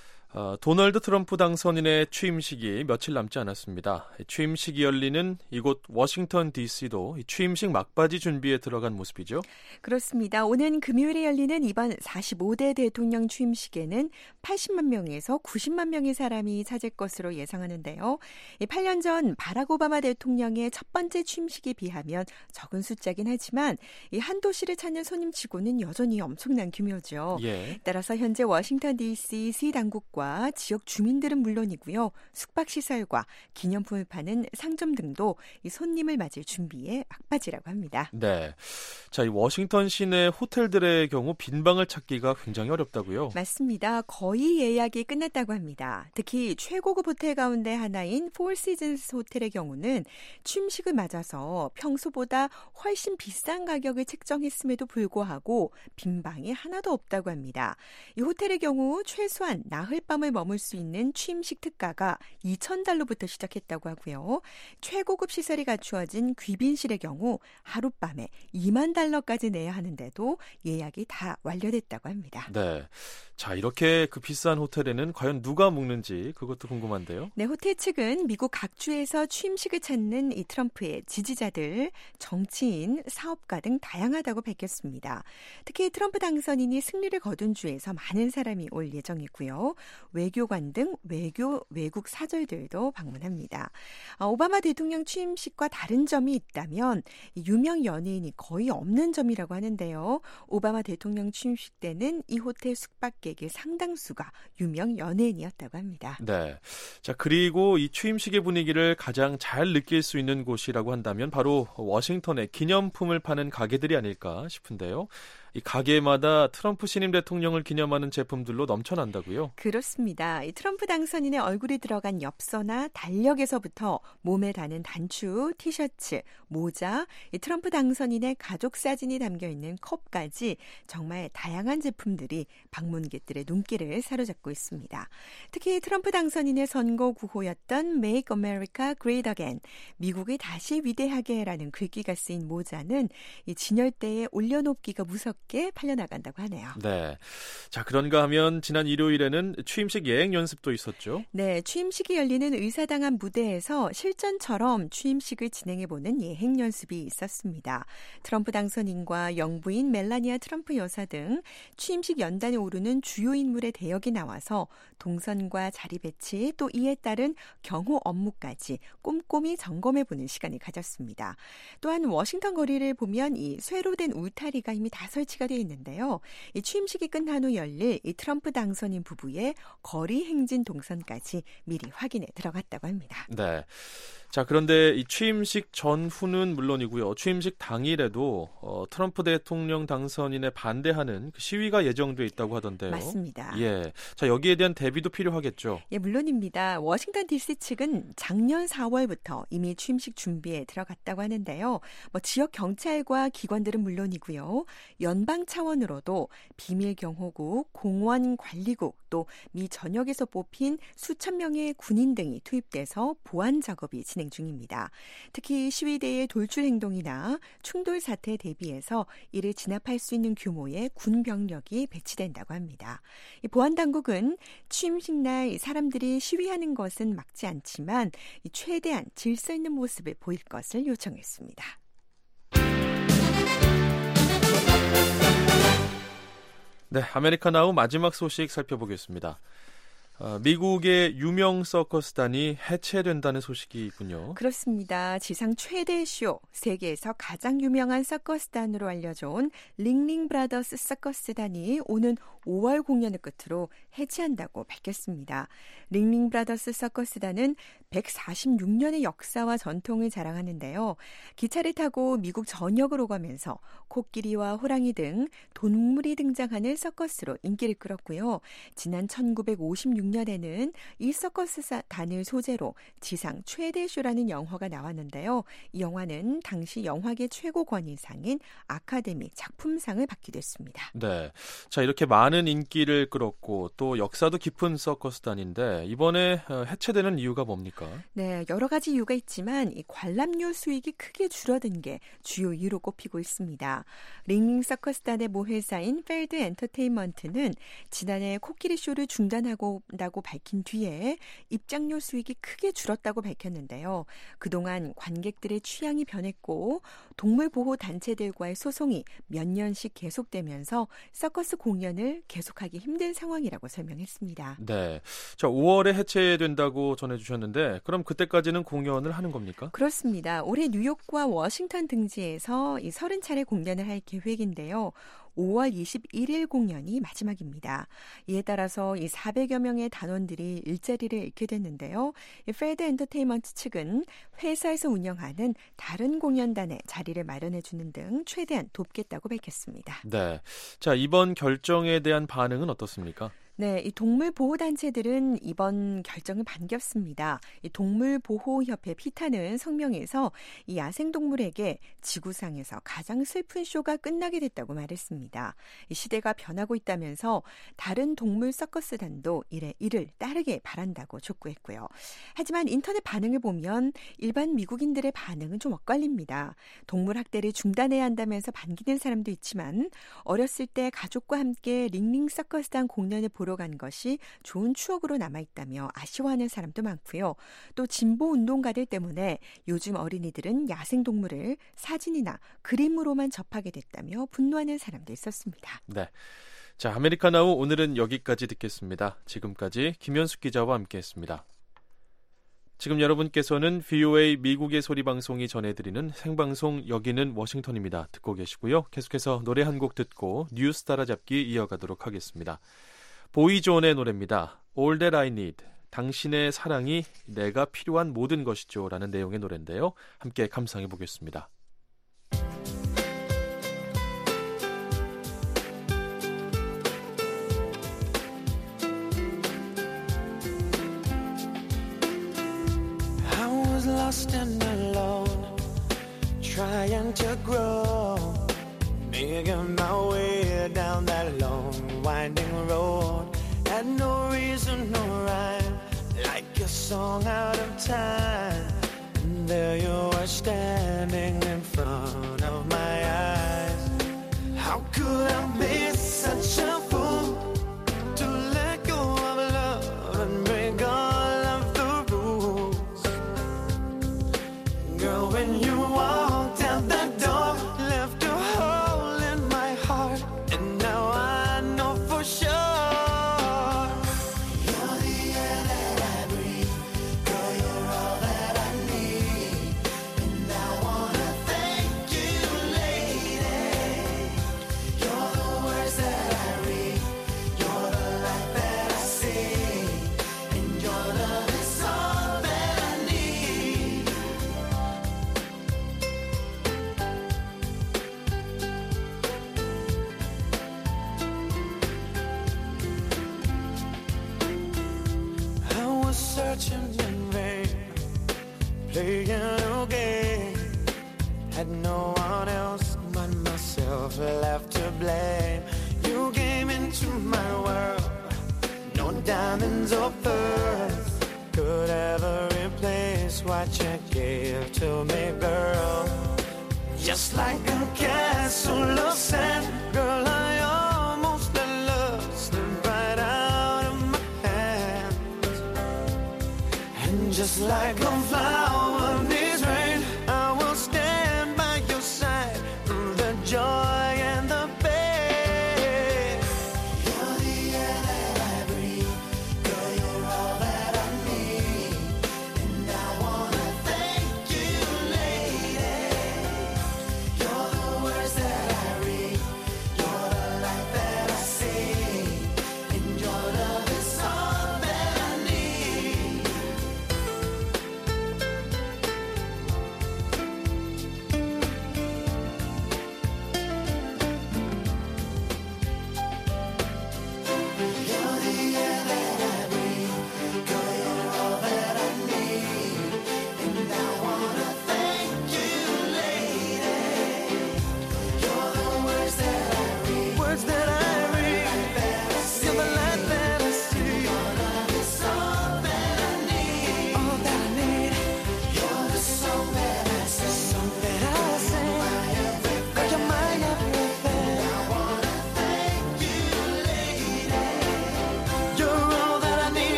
어, 도널드 트럼프 당선인의 취임식이 며칠 남지 않았습니다. 취임식이 열리는 이곳 워싱턴 디씨도 취임식 막바지 준비에 들어간 모습이죠. 그렇습니다. 오는 금요일에 열리는 이번 사십오 대 대통령 취임식에는 팔십만 명에서 구십만 명의 사람이 찾을 것으로 예상하는데요. 팔 년 전 바락 오바마 대통령의 첫 번째 취임식에 비하면 적은 숫자긴 하지만 이 한 도시를 찾는 손님치고는 여전히 엄청난 규모죠. 예. 따라서 현재 워싱턴 디씨 시 당국과 지역 주민들은 물론이고요. 숙박시설과 기념품을 파는 상점 등도 이 손님을 맞을 준비에 막바지라고 합니다. 네, 자, 이 워싱턴 시내 호텔들의 경우 빈방을 찾기가 굉장히 어렵다고요? 맞습니다. 거의 예약이 끝났다고 합니다. 특히 최고급 호텔 가운데 하나인 포 시즌스 호텔의 경우는 취임식을 맞아서 평소보다 훨씬 비싼 가격을 책정했음에도 불구하고 빈방이 하나도 없다고 합니다. 이 호텔의 경우 최소한 나흘 밤을 머물 수 있는 취임식 특가가 이천 달러부터 시작했다고 하고요. 최고급 시설이 갖추어진 귀빈실의 경우 하룻밤에 이만 달러까지 내야 하는데도 예약이 다 완료됐다고 합니다. 네, 자, 이렇게 그 비싼 호텔에는 과연 누가 묵는지 그것도 궁금한데요. 네, 호텔 측은 미국 각 주에서 취임식을 찾는 이 트럼프의 지지자들, 정치인, 사업가 등 다양하다고 밝혔습니다. 특히 트럼프 당선인이 승리를 거둔 주에서 많은 사람이 올 예정이고요. 외교관 등 외교 외국 사절들도 방문합니다. 오바마 대통령 취임식과 다른 점이 있다면 유명 연예인이 거의 없는 점이라고 하는데요. 오바마 대통령 취임식 때는 이 호텔 숙박객의 상당수가 유명 연예인이었다고 합니다. 네, 자, 그리고 이 취임식의 분위기를 가장 잘 느낄 수 있는 곳이라고 한다면 바로 워싱턴의 기념품을 파는 가게들이 아닐까 싶은데요. 이 가게마다 트럼프 신임 대통령을 기념하는 제품들로 넘쳐난다고요? 그렇습니다. 이 트럼프 당선인의 얼굴이 들어간 엽서나 달력에서부터 몸에 다는 단추, 티셔츠, 모자, 이 트럼프 당선인의 가족 사진이 담겨있는 컵까지 정말 다양한 제품들이 방문객들의 눈길을 사로잡고 있습니다. 특히 트럼프 당선인의 선거 구호였던 Make America Great Again, 미국이 다시 위대하게라는 글귀가 쓰인 모자는 이 진열대에 올려놓기가 무섭게 팔려나간다고 하네요. 네, 자, 그런가 하면 지난 일요일에는 취임식 예행 연습도 있었죠? 네, 취임식이 열리는 의사당한 무대에서 실전처럼 취임식을 진행해보는 예행 연습이 있었습니다. 트럼프 당선인과 영부인 멜라니아 트럼프 여사 등 취임식 연단에 오르는 주요 인물의 대역이 나와서 동선과 자리 배치 또 이에 따른 경호 업무까지 꼼꼼히 점검해보는 시간을 가졌습니다. 또한 워싱턴 거리를 보면 이 쇠로 된 울타리가 이미 다 설치가 되어 있는데요. 이 취임식이 끝난 후 열릴 이 트럼프 당선인 부부의 거리 행진 동선까지 미리 확인해 들어갔다고 합니다. 네. 자, 그런데 이 취임식 전후는 물론이고요. 취임식 당일에도 어, 트럼프 대통령 당선인에 반대하는 그 시위가 예정돼 있다고 하던데요. 맞습니다. 예. 자, 여기에 대한 대비도 필요하겠죠. 예, 물론입니다. 워싱턴 디씨 측은 작년 사월부터 이미 취임식 준비에 들어갔다고 하는데요. 뭐 지역 경찰과 기관들은 물론이고요. 연방 차원으로도 비밀 경호국, 공원 관리국, 또 미 전역에서 뽑힌 수천 명의 군인 등이 투입돼서 보안 작업이 진행 중입니다. 특히 시위대의 돌출 행동이나 충돌 사태에 대비해서 이를 진압할 수 있는 규모의 군 병력이 배치된다고 합니다. 했습니다. 이 보안 당국은 취임식 날 사람들이 시위하는 것은 막지 않지만 이 최대한 질서 있는 모습을 보일 것을 요청했습니다. 네, 아메리카 나우 마지막 소식 살펴보겠습니다. 어, 미국의 유명 서커스단이 해체된다는 소식이 있군요. 그렇습니다. 지상 최대 쇼, 세계에서 가장 유명한 서커스단으로 알려져 온 링링 브라더스 서커스단이 오는 오월 공연을 끝으로 해체한다고 밝혔습니다. 링링 브라더스 서커스단은 백사십육 년의 역사와 전통을 자랑하는데요. 기차를 타고 미국 전역을 오가면서 코끼리와 호랑이 등 동물이 등장하는 서커스로 인기를 끌었고요. 지난 천구백오십육 년에는 이 서커스단을 소재로 지상 최대 쇼라는 영화가 나왔는데요. 이 영화는 당시 영화계 최고 권위상인 아카데미 작품상을 받기도 했습니다. 네, 자 이렇게 많은 인기를 끌었고 또 역사도 깊은 서커스단인데 이번에 해체되는 이유가 뭡니까? 네, 여러 가지 이유가 있지만 이 관람료 수익이 크게 줄어든 게 주요 이유로 꼽히고 있습니다. 링링 서커스단의 모회사인 펠드 엔터테인먼트는 지난해 코끼리 쇼를 중단하고 다고 밝힌 뒤에 입장료 수익이 크게 줄었다고 밝혔는데요. 그동안 관객들의 취향이 변했고 동물 보호 단체들과의 소송이 몇 년씩 계속되면서 서커스 공연을 계속하기 힘든 상황이라고 설명했습니다. 네, 자 오월에 해체된다고 전해주셨는데 그럼 그때까지는 공연을 하는 겁니까? 그렇습니다. 올해 뉴욕과 워싱턴 등지에서 이 서른 차례 공연을 할 계획인데요. 오월 이십일일 공연이 마지막입니다. 이에 따라서 이 사백여 명의 단원들이 일자리를 잃게 됐는데요. 이 펠드 엔터테인먼트 측은 회사에서 운영하는 다른 공연단에 자리를 마련해 주는 등 최대한 돕겠다고 밝혔습니다. 네, 자 이번 결정에 대한 반응은 어떻습니까? 네, 이 동물보호단체들은 이번 결정을 반겼습니다. 이 동물보호협회 피타는 성명에서 이 야생동물에게 지구상에서 가장 슬픈 쇼가 끝나게 됐다고 말했습니다. 이 시대가 변하고 있다면서 다른 동물 서커스단도 이래 이를 따르게 바란다고 촉구했고요. 하지만 인터넷 반응을 보면 일반 미국인들의 반응은 좀 엇갈립니다. 동물학대를 중단해야 한다면서 반기는 사람도 있지만 어렸을 때 가족과 함께 링링 서커스단 공연을 보러 간 것이 좋은 추억으로 남아있다며 아쉬워하는 사람도 많고요. 또 진보 운동가들 때문에 요즘 어린이들은 야생동물을 사진이나 그림으로만 접하게 됐다며 분노하는 사람도 있었습니다. 네, 자 아메리카나우 오늘은 여기까지 듣겠습니다. 지금까지 김현숙 기자와 함께했습니다. 지금 여러분께서는 브이오에이 미국의 소리 방송이 전해드리는 생방송 여기는 워싱턴입니다. 듣고 계시고요. 계속해서 노래 한 곡 듣고 뉴스 따라잡기 이어가도록 하겠습니다. 보이존의 노래입니다. All That I Need. 당신의 사랑이 내가 필요한 모든 것이죠. 라는 내용의 노래인데요. 함께 감상해 보겠습니다. I was lost and alone, trying to grow, making my way down that long, winding road. Had no reason, no rhyme, like a song out of time. And there you were standing in front of my eyes. How could I be such a fool to let go of love and break all of the rules? Girl, when you walked out the door, left a hole in my heart, and now I know for sure you're the air that I breathe. Girl, you're all that I need, and I wanna thank you, lady. You're the words that I read, you're the light that I see, and your love is all that I need. I was searching in vain, playing a game. Had no one else but myself left to blame. You came into my world, no diamonds or pearls could ever replace what you gave to me, girl. Just like a castle of sand, girl, I almost let love slip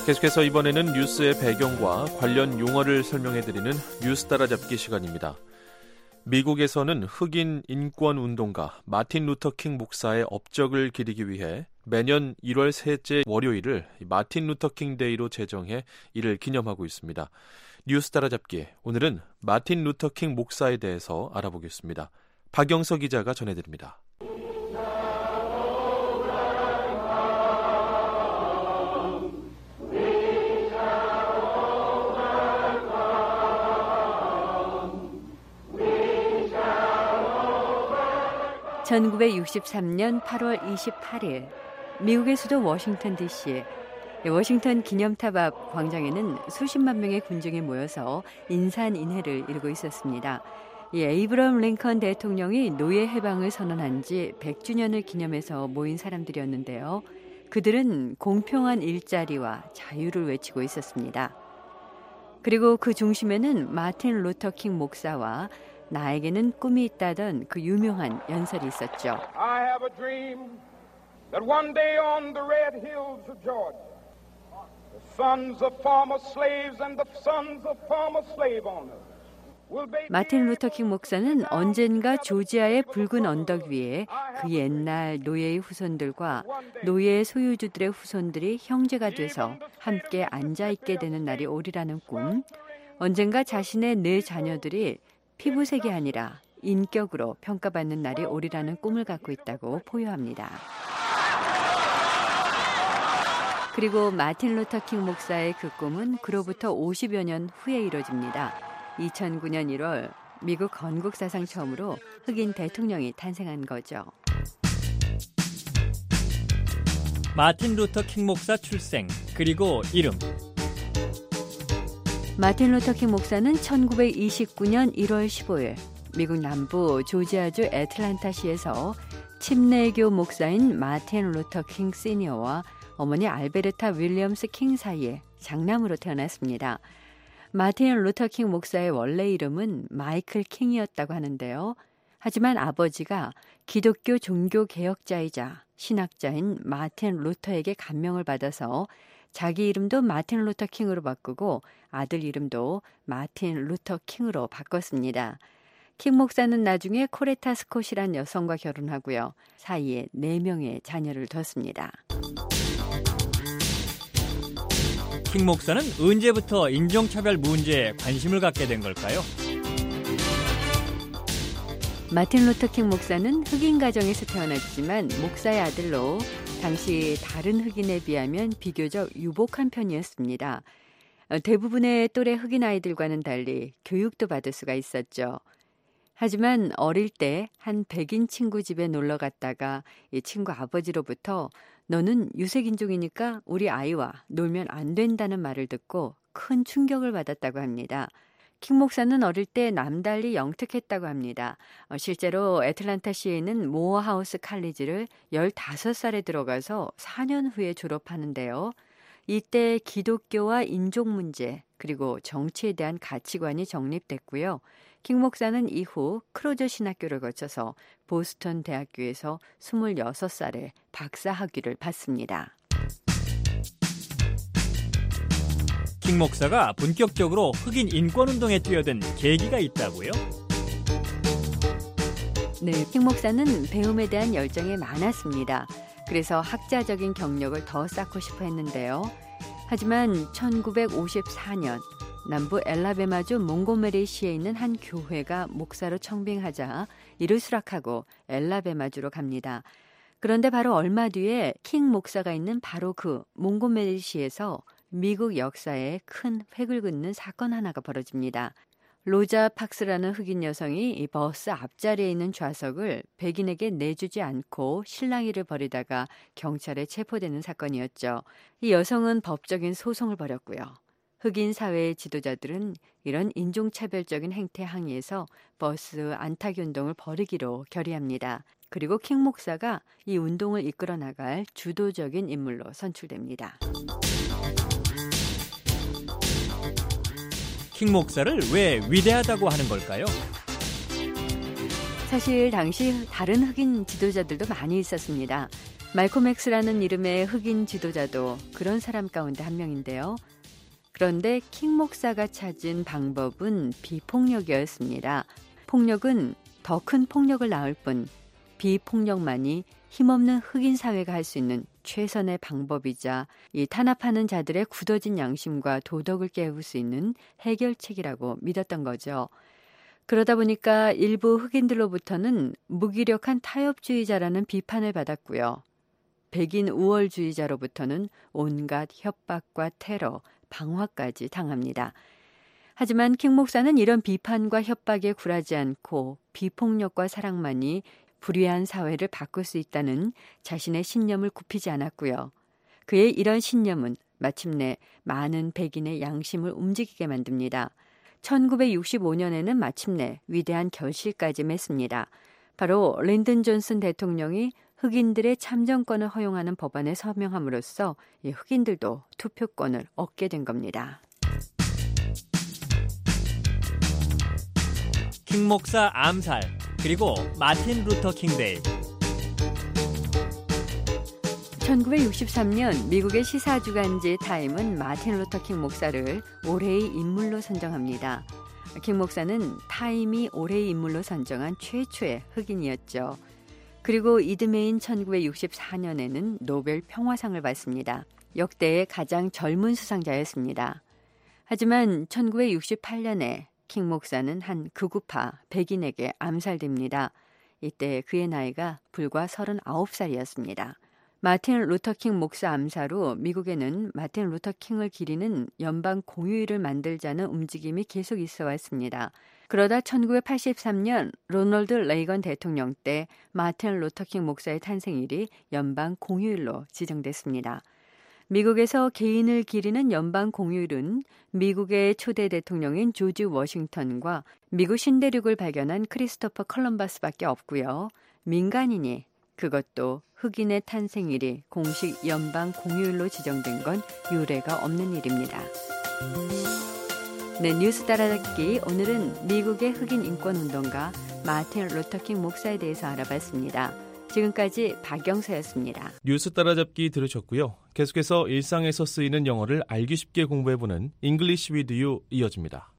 계속해서 이번에는 뉴스의 배경과 관련 용어를 설명해드리는 뉴스 따라잡기 시간입니다. 미국에서는 흑인 인권운동가 마틴 루터 킹 목사의 업적을 기리기 위해 매년 일월 셋째 월요일을 마틴 루터 킹 데이로 제정해 이를 기념하고 있습니다. 뉴스 따라잡기, 오늘은 마틴 루터 킹 목사에 대해서 알아보겠습니다. 박영서 기자가 전해드립니다. 천구백육십삼년 팔월 이십팔일 미국의 수도 워싱턴 디씨 워싱턴 기념탑 앞 광장에는 수십만 명의 군중이 모여서 인산인해를 이루고 있었습니다. 이 에이브럼 링컨 대통령이 노예 해방을 선언한 지 백 주년을 기념해서 모인 사람들이었는데요. 그들은 공평한 일자리와 자유를 외치고 있었습니다. 그리고 그 중심에는 마틴 루터 킹 목사와 나에게는 꿈이 있다던 그 유명한 연설이 있었죠. I have a dream that one day on the red hills of Georgia, the sons of former slaves and the sons of former slave owners will be... 마틴 루터 킹 목사는 언젠가 조지아의 붉은 언덕 위에 그 옛날 노예의 후손들과 노예 소유주들의 후손들이 형제가 돼서 함께 앉아있게 되는 날이 오리라는 꿈, 언젠가 자신의 네 자녀들이 피부색이 아니라 인격으로 평가받는 날이 오리라는 꿈을 갖고 있다고 포효합니다. 그리고 마틴 루터 킹 목사의 그 꿈은 그로부터 오십여 년 후에 이뤄집니다. 이천구년 일월 미국 건국 사상 처음으로 흑인 대통령이 탄생한 거죠. 마틴 루터 킹 목사 출생, 그리고 이름. 마틴 루터 킹 목사는 천구백이십구년 일월 십오일 미국 남부 조지아주 애틀랜타시에서 침례교 목사인 마틴 루터 킹 시니어와 어머니 알베르타 윌리엄스 킹 사이에 장남으로 태어났습니다. 마틴 루터 킹 목사의 원래 이름은 마이클 킹이었다고 하는데요. 하지만 아버지가 기독교 종교 개혁자이자 신학자인 마틴 루터에게 감명을 받아서 자기 이름도 마틴 루터 킹으로 바꾸고 아들 이름도 마틴 루터 킹으로 바꿨습니다. 킹 목사는 나중에 코레타 스콧이란 여성과 결혼하고요. 사이에 네 명의 자녀를 뒀습니다. 킹 목사는 언제부터 인종차별 문제에 관심을 갖게 된 걸까요? 마틴 루터 킹 목사는 흑인 가정에서 태어났지만 목사의 아들로 당시 다른 흑인에 비하면 비교적 유복한 편이었습니다. 대부분의 또래 흑인 아이들과는 달리 교육도 받을 수가 있었죠. 하지만 어릴 때 한 백인 친구 집에 놀러 갔다가 이 친구 아버지로부터 너는 유색인종이니까 우리 아이와 놀면 안 된다는 말을 듣고 큰 충격을 받았다고 합니다. 킹 목사는 어릴 때 남달리 영특했다고 합니다. 어, 실제로 애틀랜타시에 있는 모어하우스 칼리지를 열다섯 살에 들어가서 사 년 후에 졸업하는데요. 이때 기독교와 인종 문제 그리고 정치에 대한 가치관이 정립됐고요. 킹 목사는 이후 크로저 신학교를 거쳐서 보스턴 대학교에서 스물여섯 살에 박사 학위를 받습니다. 킹 목사가 본격적으로 흑인 인권운동에 뛰어든 계기가 있다고요? 네, 킹 목사는 배움에 대한 열정이 많았습니다. 그래서 학자적인 경력을 더 쌓고 싶어 했는데요. 하지만 천구백오십사년 남부 엘라베마주 몽고메리시에 있는 한 교회가 목사로 청빙하자 이를 수락하고 엘라베마주로 갑니다. 그런데 바로 얼마 뒤에 킹 목사가 있는 바로 그 몽고메리시에서 미국 역사에 큰 획을 긋는 사건 하나가 벌어집니다. 로자 팍스라는 흑인 여성이 이 버스 앞자리에 있는 좌석을 백인에게 내주지 않고 실랑이를 벌이다가 경찰에 체포되는 사건이었죠. 이 여성은 법적인 소송을 벌였고요. 흑인 사회의 지도자들은 이런 인종차별적인 행태에 항의해서 버스 안타기 운동을 벌이기로 결의합니다. 그리고 킹 목사가 이 운동을 이끌어 나갈 주도적인 인물로 선출됩니다. 킹 목사를 왜 위대하다고 하는 걸까요? 사실 당시 다른 흑인 지도자들도 많이 있었습니다. 말콤 X라는 이름의 흑인 지도자도 그런 사람 가운데 한 명인데요. 그런데 킹 목사가 찾은 방법은 비폭력이었습니다. 폭력은 더 큰 폭력을 낳을 뿐 비폭력만이 힘없는 흑인 사회가 할 수 있는 최선의 방법이자 이 탄압하는 자들의 굳어진 양심과 도덕을 깨울 수 있는 해결책이라고 믿었던 거죠. 그러다 보니까 일부 흑인들로부터는 무기력한 타협주의자라는 비판을 받았고요. 백인 우월주의자로부터는 온갖 협박과 테러, 방화까지 당합니다. 하지만 킹 목사는 이런 비판과 협박에 굴하지 않고 비폭력과 사랑만이 불의한 사회를 바꿀 수 있다는 자신의 신념을 굽히지 않았고요. 그의 이런 신념은 마침내 많은 백인의 양심을 움직이게 만듭니다. 천구백육십오 년에는 마침내 위대한 결실까지 맺습니다. 바로 린든 존슨 대통령이 흑인들의 참정권을 허용하는 법안에 서명함으로써 이 흑인들도 투표권을 얻게 된 겁니다. 킹 목사 암살, 그리고 마틴 루터 킹 데이. 천구백육십삼 년 미국의 시사주간지 타임은 마틴 루터 킹 목사를 올해의 인물로 선정합니다. 킹 목사는 타임이 올해의 인물로 선정한 최초의 흑인이었죠. 그리고 이듬해인 천구백육십사 년에는 노벨 평화상을 받습니다. 역대의 가장 젊은 수상자였습니다. 하지만 천구백육십팔 년에 킹 목사는 한 극우파 백인에게 암살됩니다. 이때 그의 나이가 불과 서른아홉 살이었습니다. 마틴 루터 킹 목사 암살 후 미국에는 마틴 루터 킹을 기리는 연방 공휴일을 만들자는 움직임이 계속 있어 왔습니다. 그러다 천구백팔십삼 년 로널드 레이건 대통령 때 마틴 루터 킹 목사의 탄생일이 연방 공휴일로 지정됐습니다. 미국에서 개인을 기리는 연방 공휴일은 미국의 초대 대통령인 조지 워싱턴과 미국 신대륙을 발견한 크리스토퍼 컬럼버스밖에 없고요. 민간인이, 그것도 흑인의 탄생일이 공식 연방 공휴일로 지정된 건 유례가 없는 일입니다. 네, 뉴스 따라잡기. 오늘은 미국의 흑인 인권운동가 마틴 루터 킹 목사에 대해서 알아봤습니다. 지금까지 박영서였습니다. 뉴스 따라잡기 들으셨고요. 계속해서 일상에서 쓰이는 영어를 알기 쉽게 공부해보는 English with You 이어집니다.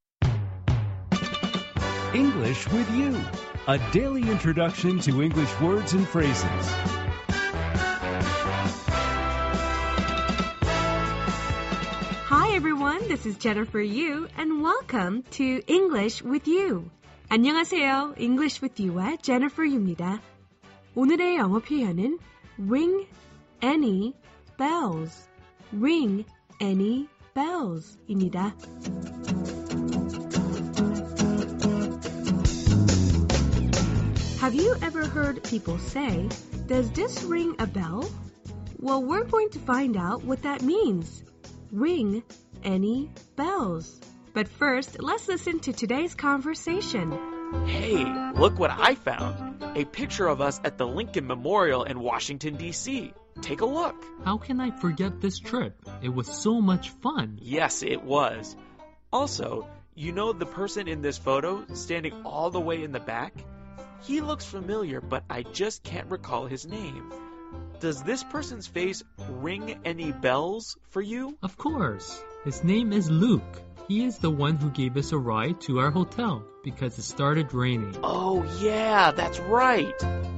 English with You, a daily introduction to English words and phrases. Hi everyone, this is Jennifer Yu and welcome to English with You. 안녕하세요. English with You와 Jennifer Yu입니다. 오늘의 영어 표현은 ring any bells. ring any bells 입니다. Have you ever heard people say, does this ring a bell? Well, we're going to find out what that means. Ring any bells. But first, let's listen to today's conversation. Hey, look what I found. A picture of us at the Lincoln Memorial in Washington, D C Take a look. How can I forget this trip? It was so much fun. Yes, it was. Also, you know the person in this photo standing all the way in the back? He looks familiar, but I just can't recall his name. Does this person's face ring any bells for you? Of course. His name is Luke. He is the one who gave us a ride to our hotel because it started raining. Oh, yeah, that's right.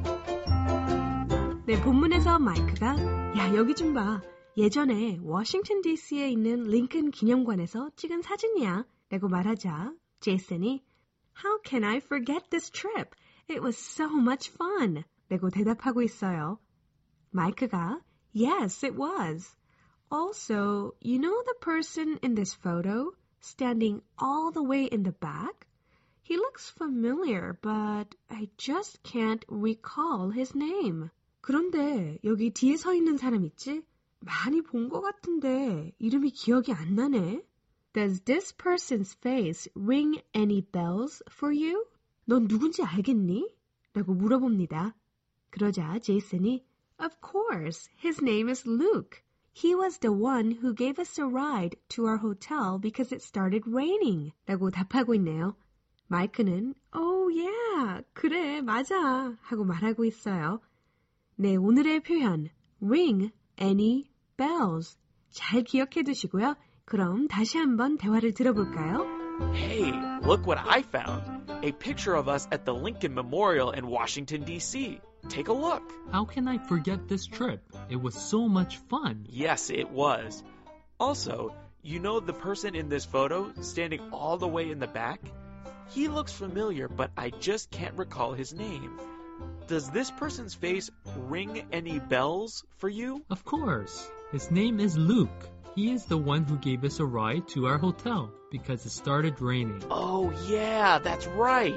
네, 본문에서 마이크가 야, 여기 좀 봐. 예전에 워싱턴 디씨에 있는 링컨 기념관에서 찍은 사진이야 라고 말하자 제이슨이 How can I forget this trip? It was so much fun 라고 대답하고 있어요. 마이크가 Yes, it was. Also, you know the person in this photo standing all the way in the back? He looks familiar, but I just can't recall his name. 그런데 여기 뒤에 서 있는 사람 있지? 많이 본 것 같은데 이름이 기억이 안 나네. Does this person's face ring any bells for you? 넌 누군지 알겠니? 라고 물어봅니다. 그러자 제이슨이 Of course, his name is Luke. He was the one who gave us a ride to our hotel because it started raining. 라고 답하고 있네요. 마이크는 Oh yeah, 그래, 맞아 하고 말하고 있어요. 네, 오늘의 표현 ring any bells. 잘 기억해 두시고요. 그럼 다시 한번 대화를 들어볼까요? Hey, look what I found. A picture of us at the Lincoln Memorial in Washington, D C Take a look. How can I forget this trip? It was so much fun. Yes, it was. Also, you know the person in this photo standing all the way in the back? He looks familiar, but I just can't recall his name. Does this person's face ring any bells for you? Of course. His name is Luke. He is the one who gave us a ride to our hotel because it started raining. Oh, yeah, that's right.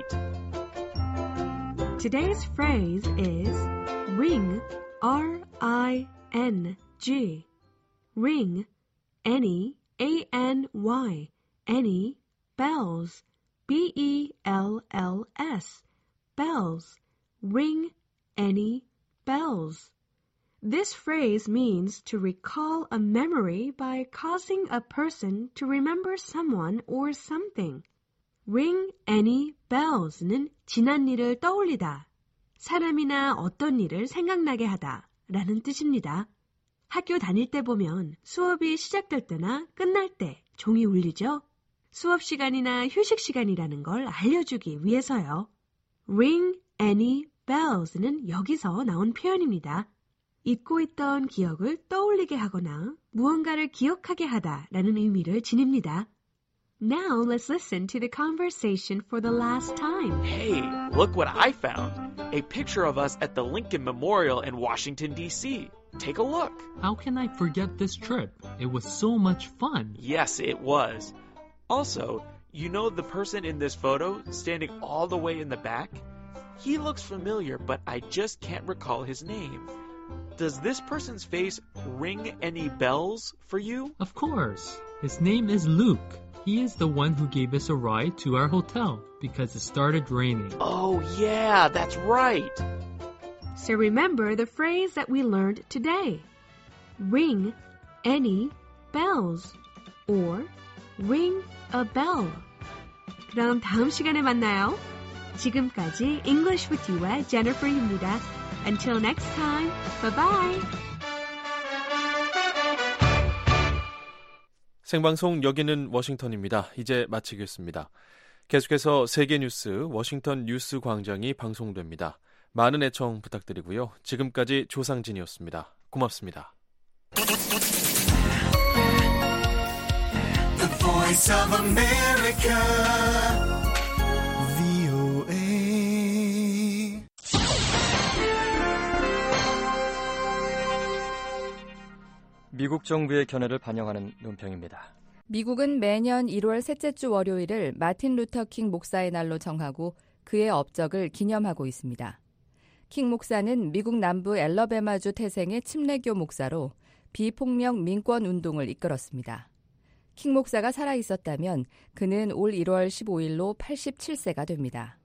Today's phrase is ring, R I N G. Ring, any, A N Y, any, bells, B E L L S, bells. Ring any bells. This phrase means to recall a memory by causing a person to remember someone or something. Ring any bells는 지난 일을 떠올리다, 사람이나 어떤 일을 생각나게 하다 라는 뜻입니다. 학교 다닐 때 보면 수업이 시작될 때나 끝날 때 종이 울리죠? 수업 시간이나 휴식 시간이라는 걸 알려주기 위해서요. Ring any bells는 여기서 나온 표현입니다. 잊고 있던 기억을 떠올리게 하거나 무언가를 기억하게 하다라는 의미를 지닙니다. Now let's listen to the conversation for the last time. Hey, look what I found. A picture of us at the Lincoln Memorial in Washington, D C Take a look. How can I forget this trip? It was so much fun. Yes, it was. Also, you know the person in this photo standing all the way in the back? He looks familiar, but I just can't recall his name. Does this person's face ring any bells for you? Of course. His name is Luke. He is the one who gave us a ride to our hotel because it started raining. Oh, yeah, that's right. So remember the phrase that we learned today. Ring any bells or ring a bell. 그럼 다음 시간에 만나요. 지금까지 English with You의 Jennifer입니다. Until next time, bye-bye. 생방송 여기는 워싱턴입니다. 이제 마치겠습니다. 계속해서 세계 뉴스 워싱턴 뉴스 광장이 방송됩니다. 많은 애청 부탁드리고요. 지금까지 조상진이었습니다. 고맙습니다. The Voice of America, 브이오에이. 미국 정부의 견해를 반영하는 논평입니다. 미국은 매년 일월 셋째 주 월요일을 마틴 루터 킹 목사의 날로 정하고 그의 업적을 기념하고 있습니다. 킹 목사는 미국 남부 앨러베마주 태생의 침례교 목사로 비폭력 민권 운동을 이끌었습니다. 킹 목사가 살아있었다면 그는 올 일월 십오일로 팔십칠 세가 됩니다.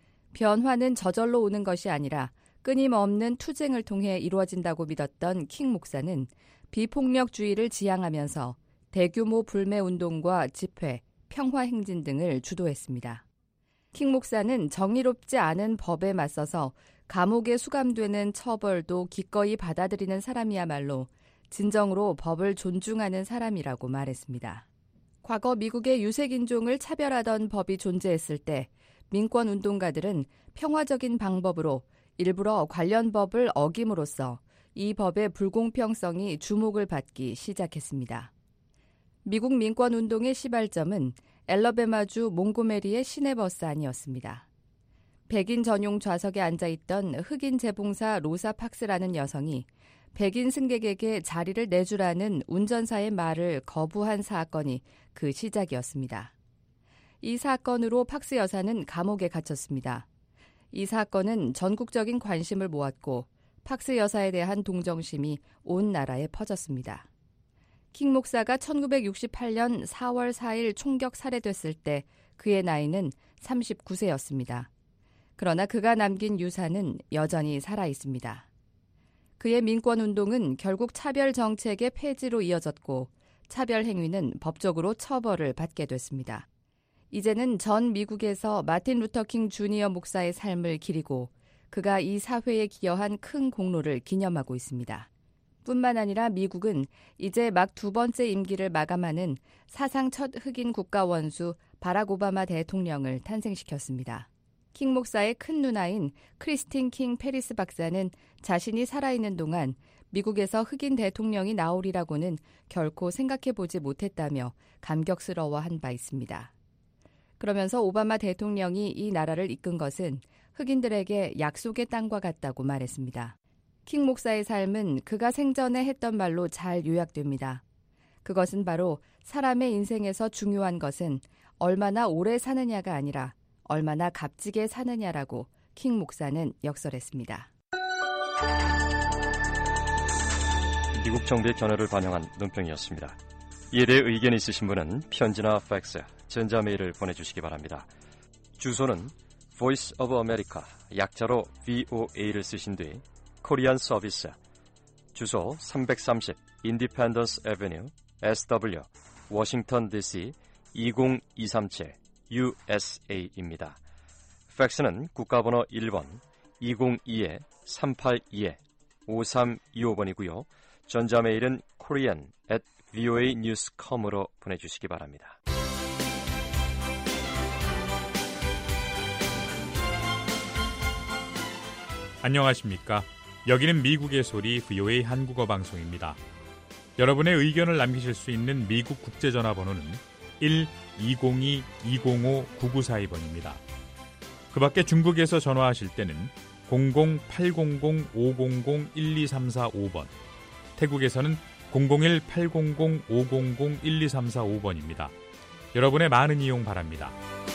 변화는 저절로 오는 것이 아니라 끊임없는 투쟁을 통해 이루어진다고 믿었던 킹 목사는 비폭력주의를 지향하면서 대규모 불매운동과 집회, 평화행진 등을 주도했습니다. 킹 목사는 정의롭지 않은 법에 맞서서 감옥에 수감되는 처벌도 기꺼이 받아들이는 사람이야말로 진정으로 법을 존중하는 사람이라고 말했습니다. 과거 미국의 유색인종을 차별하던 법이 존재했을 때 민권운동가들은 평화적인 방법으로 일부러 관련 법을 어김으로써 이 법의 불공평성이 주목을 받기 시작했습니다. 미국 민권운동의 시발점은 앨러베마주 몽고메리의 시내버스 안이었습니다. 백인 전용 좌석에 앉아있던 흑인 재봉사 로사 팍스라는 여성이 백인 승객에게 자리를 내주라는 운전사의 말을 거부한 사건이 그 시작이었습니다. 이 사건으로 팍스 여사는 감옥에 갇혔습니다. 이 사건은 전국적인 관심을 모았고 팍스 여사에 대한 동정심이 온 나라에 퍼졌습니다. 킹 목사가 천구백육십팔년 사월 사일 총격 살해됐을 때 그의 나이는 삼십구 세였습니다. 그러나 그가 남긴 유산은 여전히 살아있습니다. 그의 민권운동은 결국 차별 정책의 폐지로 이어졌고 차별 행위는 법적으로 처벌을 받게 됐습니다. 이제는 전 미국에서 마틴 루터 킹 주니어 목사의 삶을 기리고 그가 이 사회에 기여한 큰 공로를 기념하고 있습니다. 뿐만 아니라 미국은 이제 막 두 번째 임기를 마감하는 사상 첫 흑인 국가 원수 바락 오바마 대통령을 탄생시켰습니다. 킹 목사의 큰 누나인 크리스틴 킹 페리스 박사는 자신이 살아있는 동안 미국에서 흑인 대통령이 나오리라고는 결코 생각해보지 못했다며 감격스러워한 바 있습니다. 그러면서 오바마 대통령이 이 나라를 이끈 것은 흑인들에게 약속의 땅과 같다고 말했습니다. 킹 목사의 삶은 그가 생전에 했던 말로 잘 요약됩니다. 그것은 바로 사람의 인생에서 중요한 것은 얼마나 오래 사느냐가 아니라 얼마나 값지게 사느냐라고 킹 목사는 역설했습니다. 미국 정부의 견해를 반영한 논평이었습니다. 이에 대해 의견이 있으신 분은 편지나 팩스, 전자메일을 보내주시기 바랍니다. 주소는 Voice of America, 약자로 브이오에이를 쓰신 뒤 코리안 서비스, 주소 삼백삼십 인디펜던스 애비뉴 에스더블유, 워싱턴 디씨 이공이삼칠 유에스에이입니다. 팩스는 국가번호 일 번 이공이 삼팔이 오삼이오 번이고요. 전자메일은 korean at voa news dot com으로 보내주시기 바랍니다. 안녕하십니까? 여기는 미국의 소리 브이오에이 한국어 방송입니다. 여러분의 의견을 남기실 수 있는 미국 국제전화번호는 일 이공이 이공오 구구사이 번입니다. 그 밖에 중국에서 전화하실 때는 공공 팔공공 오공공 일이삼사오 번, 태국에서는 공공일 팔공공 오공공 일이삼사오 번입니다. 여러분의 많은 이용 바랍니다.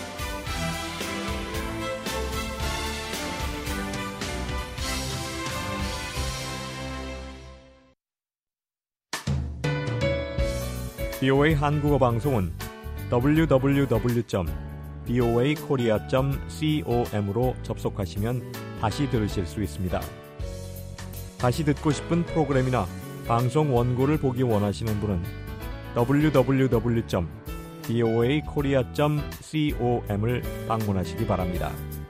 브이오에이 한국어 방송은 더블유 더블유 더블유 점 브이오에이 코리아 점 com으로 접속하시면 다시 들으실 수 있습니다. 다시 듣고 싶은 프로그램이나 방송 원고를 보기 원하시는 분은 더블유 더블유 더블유 점 브이오에이 코리아 점 com을 방문하시기 바랍니다.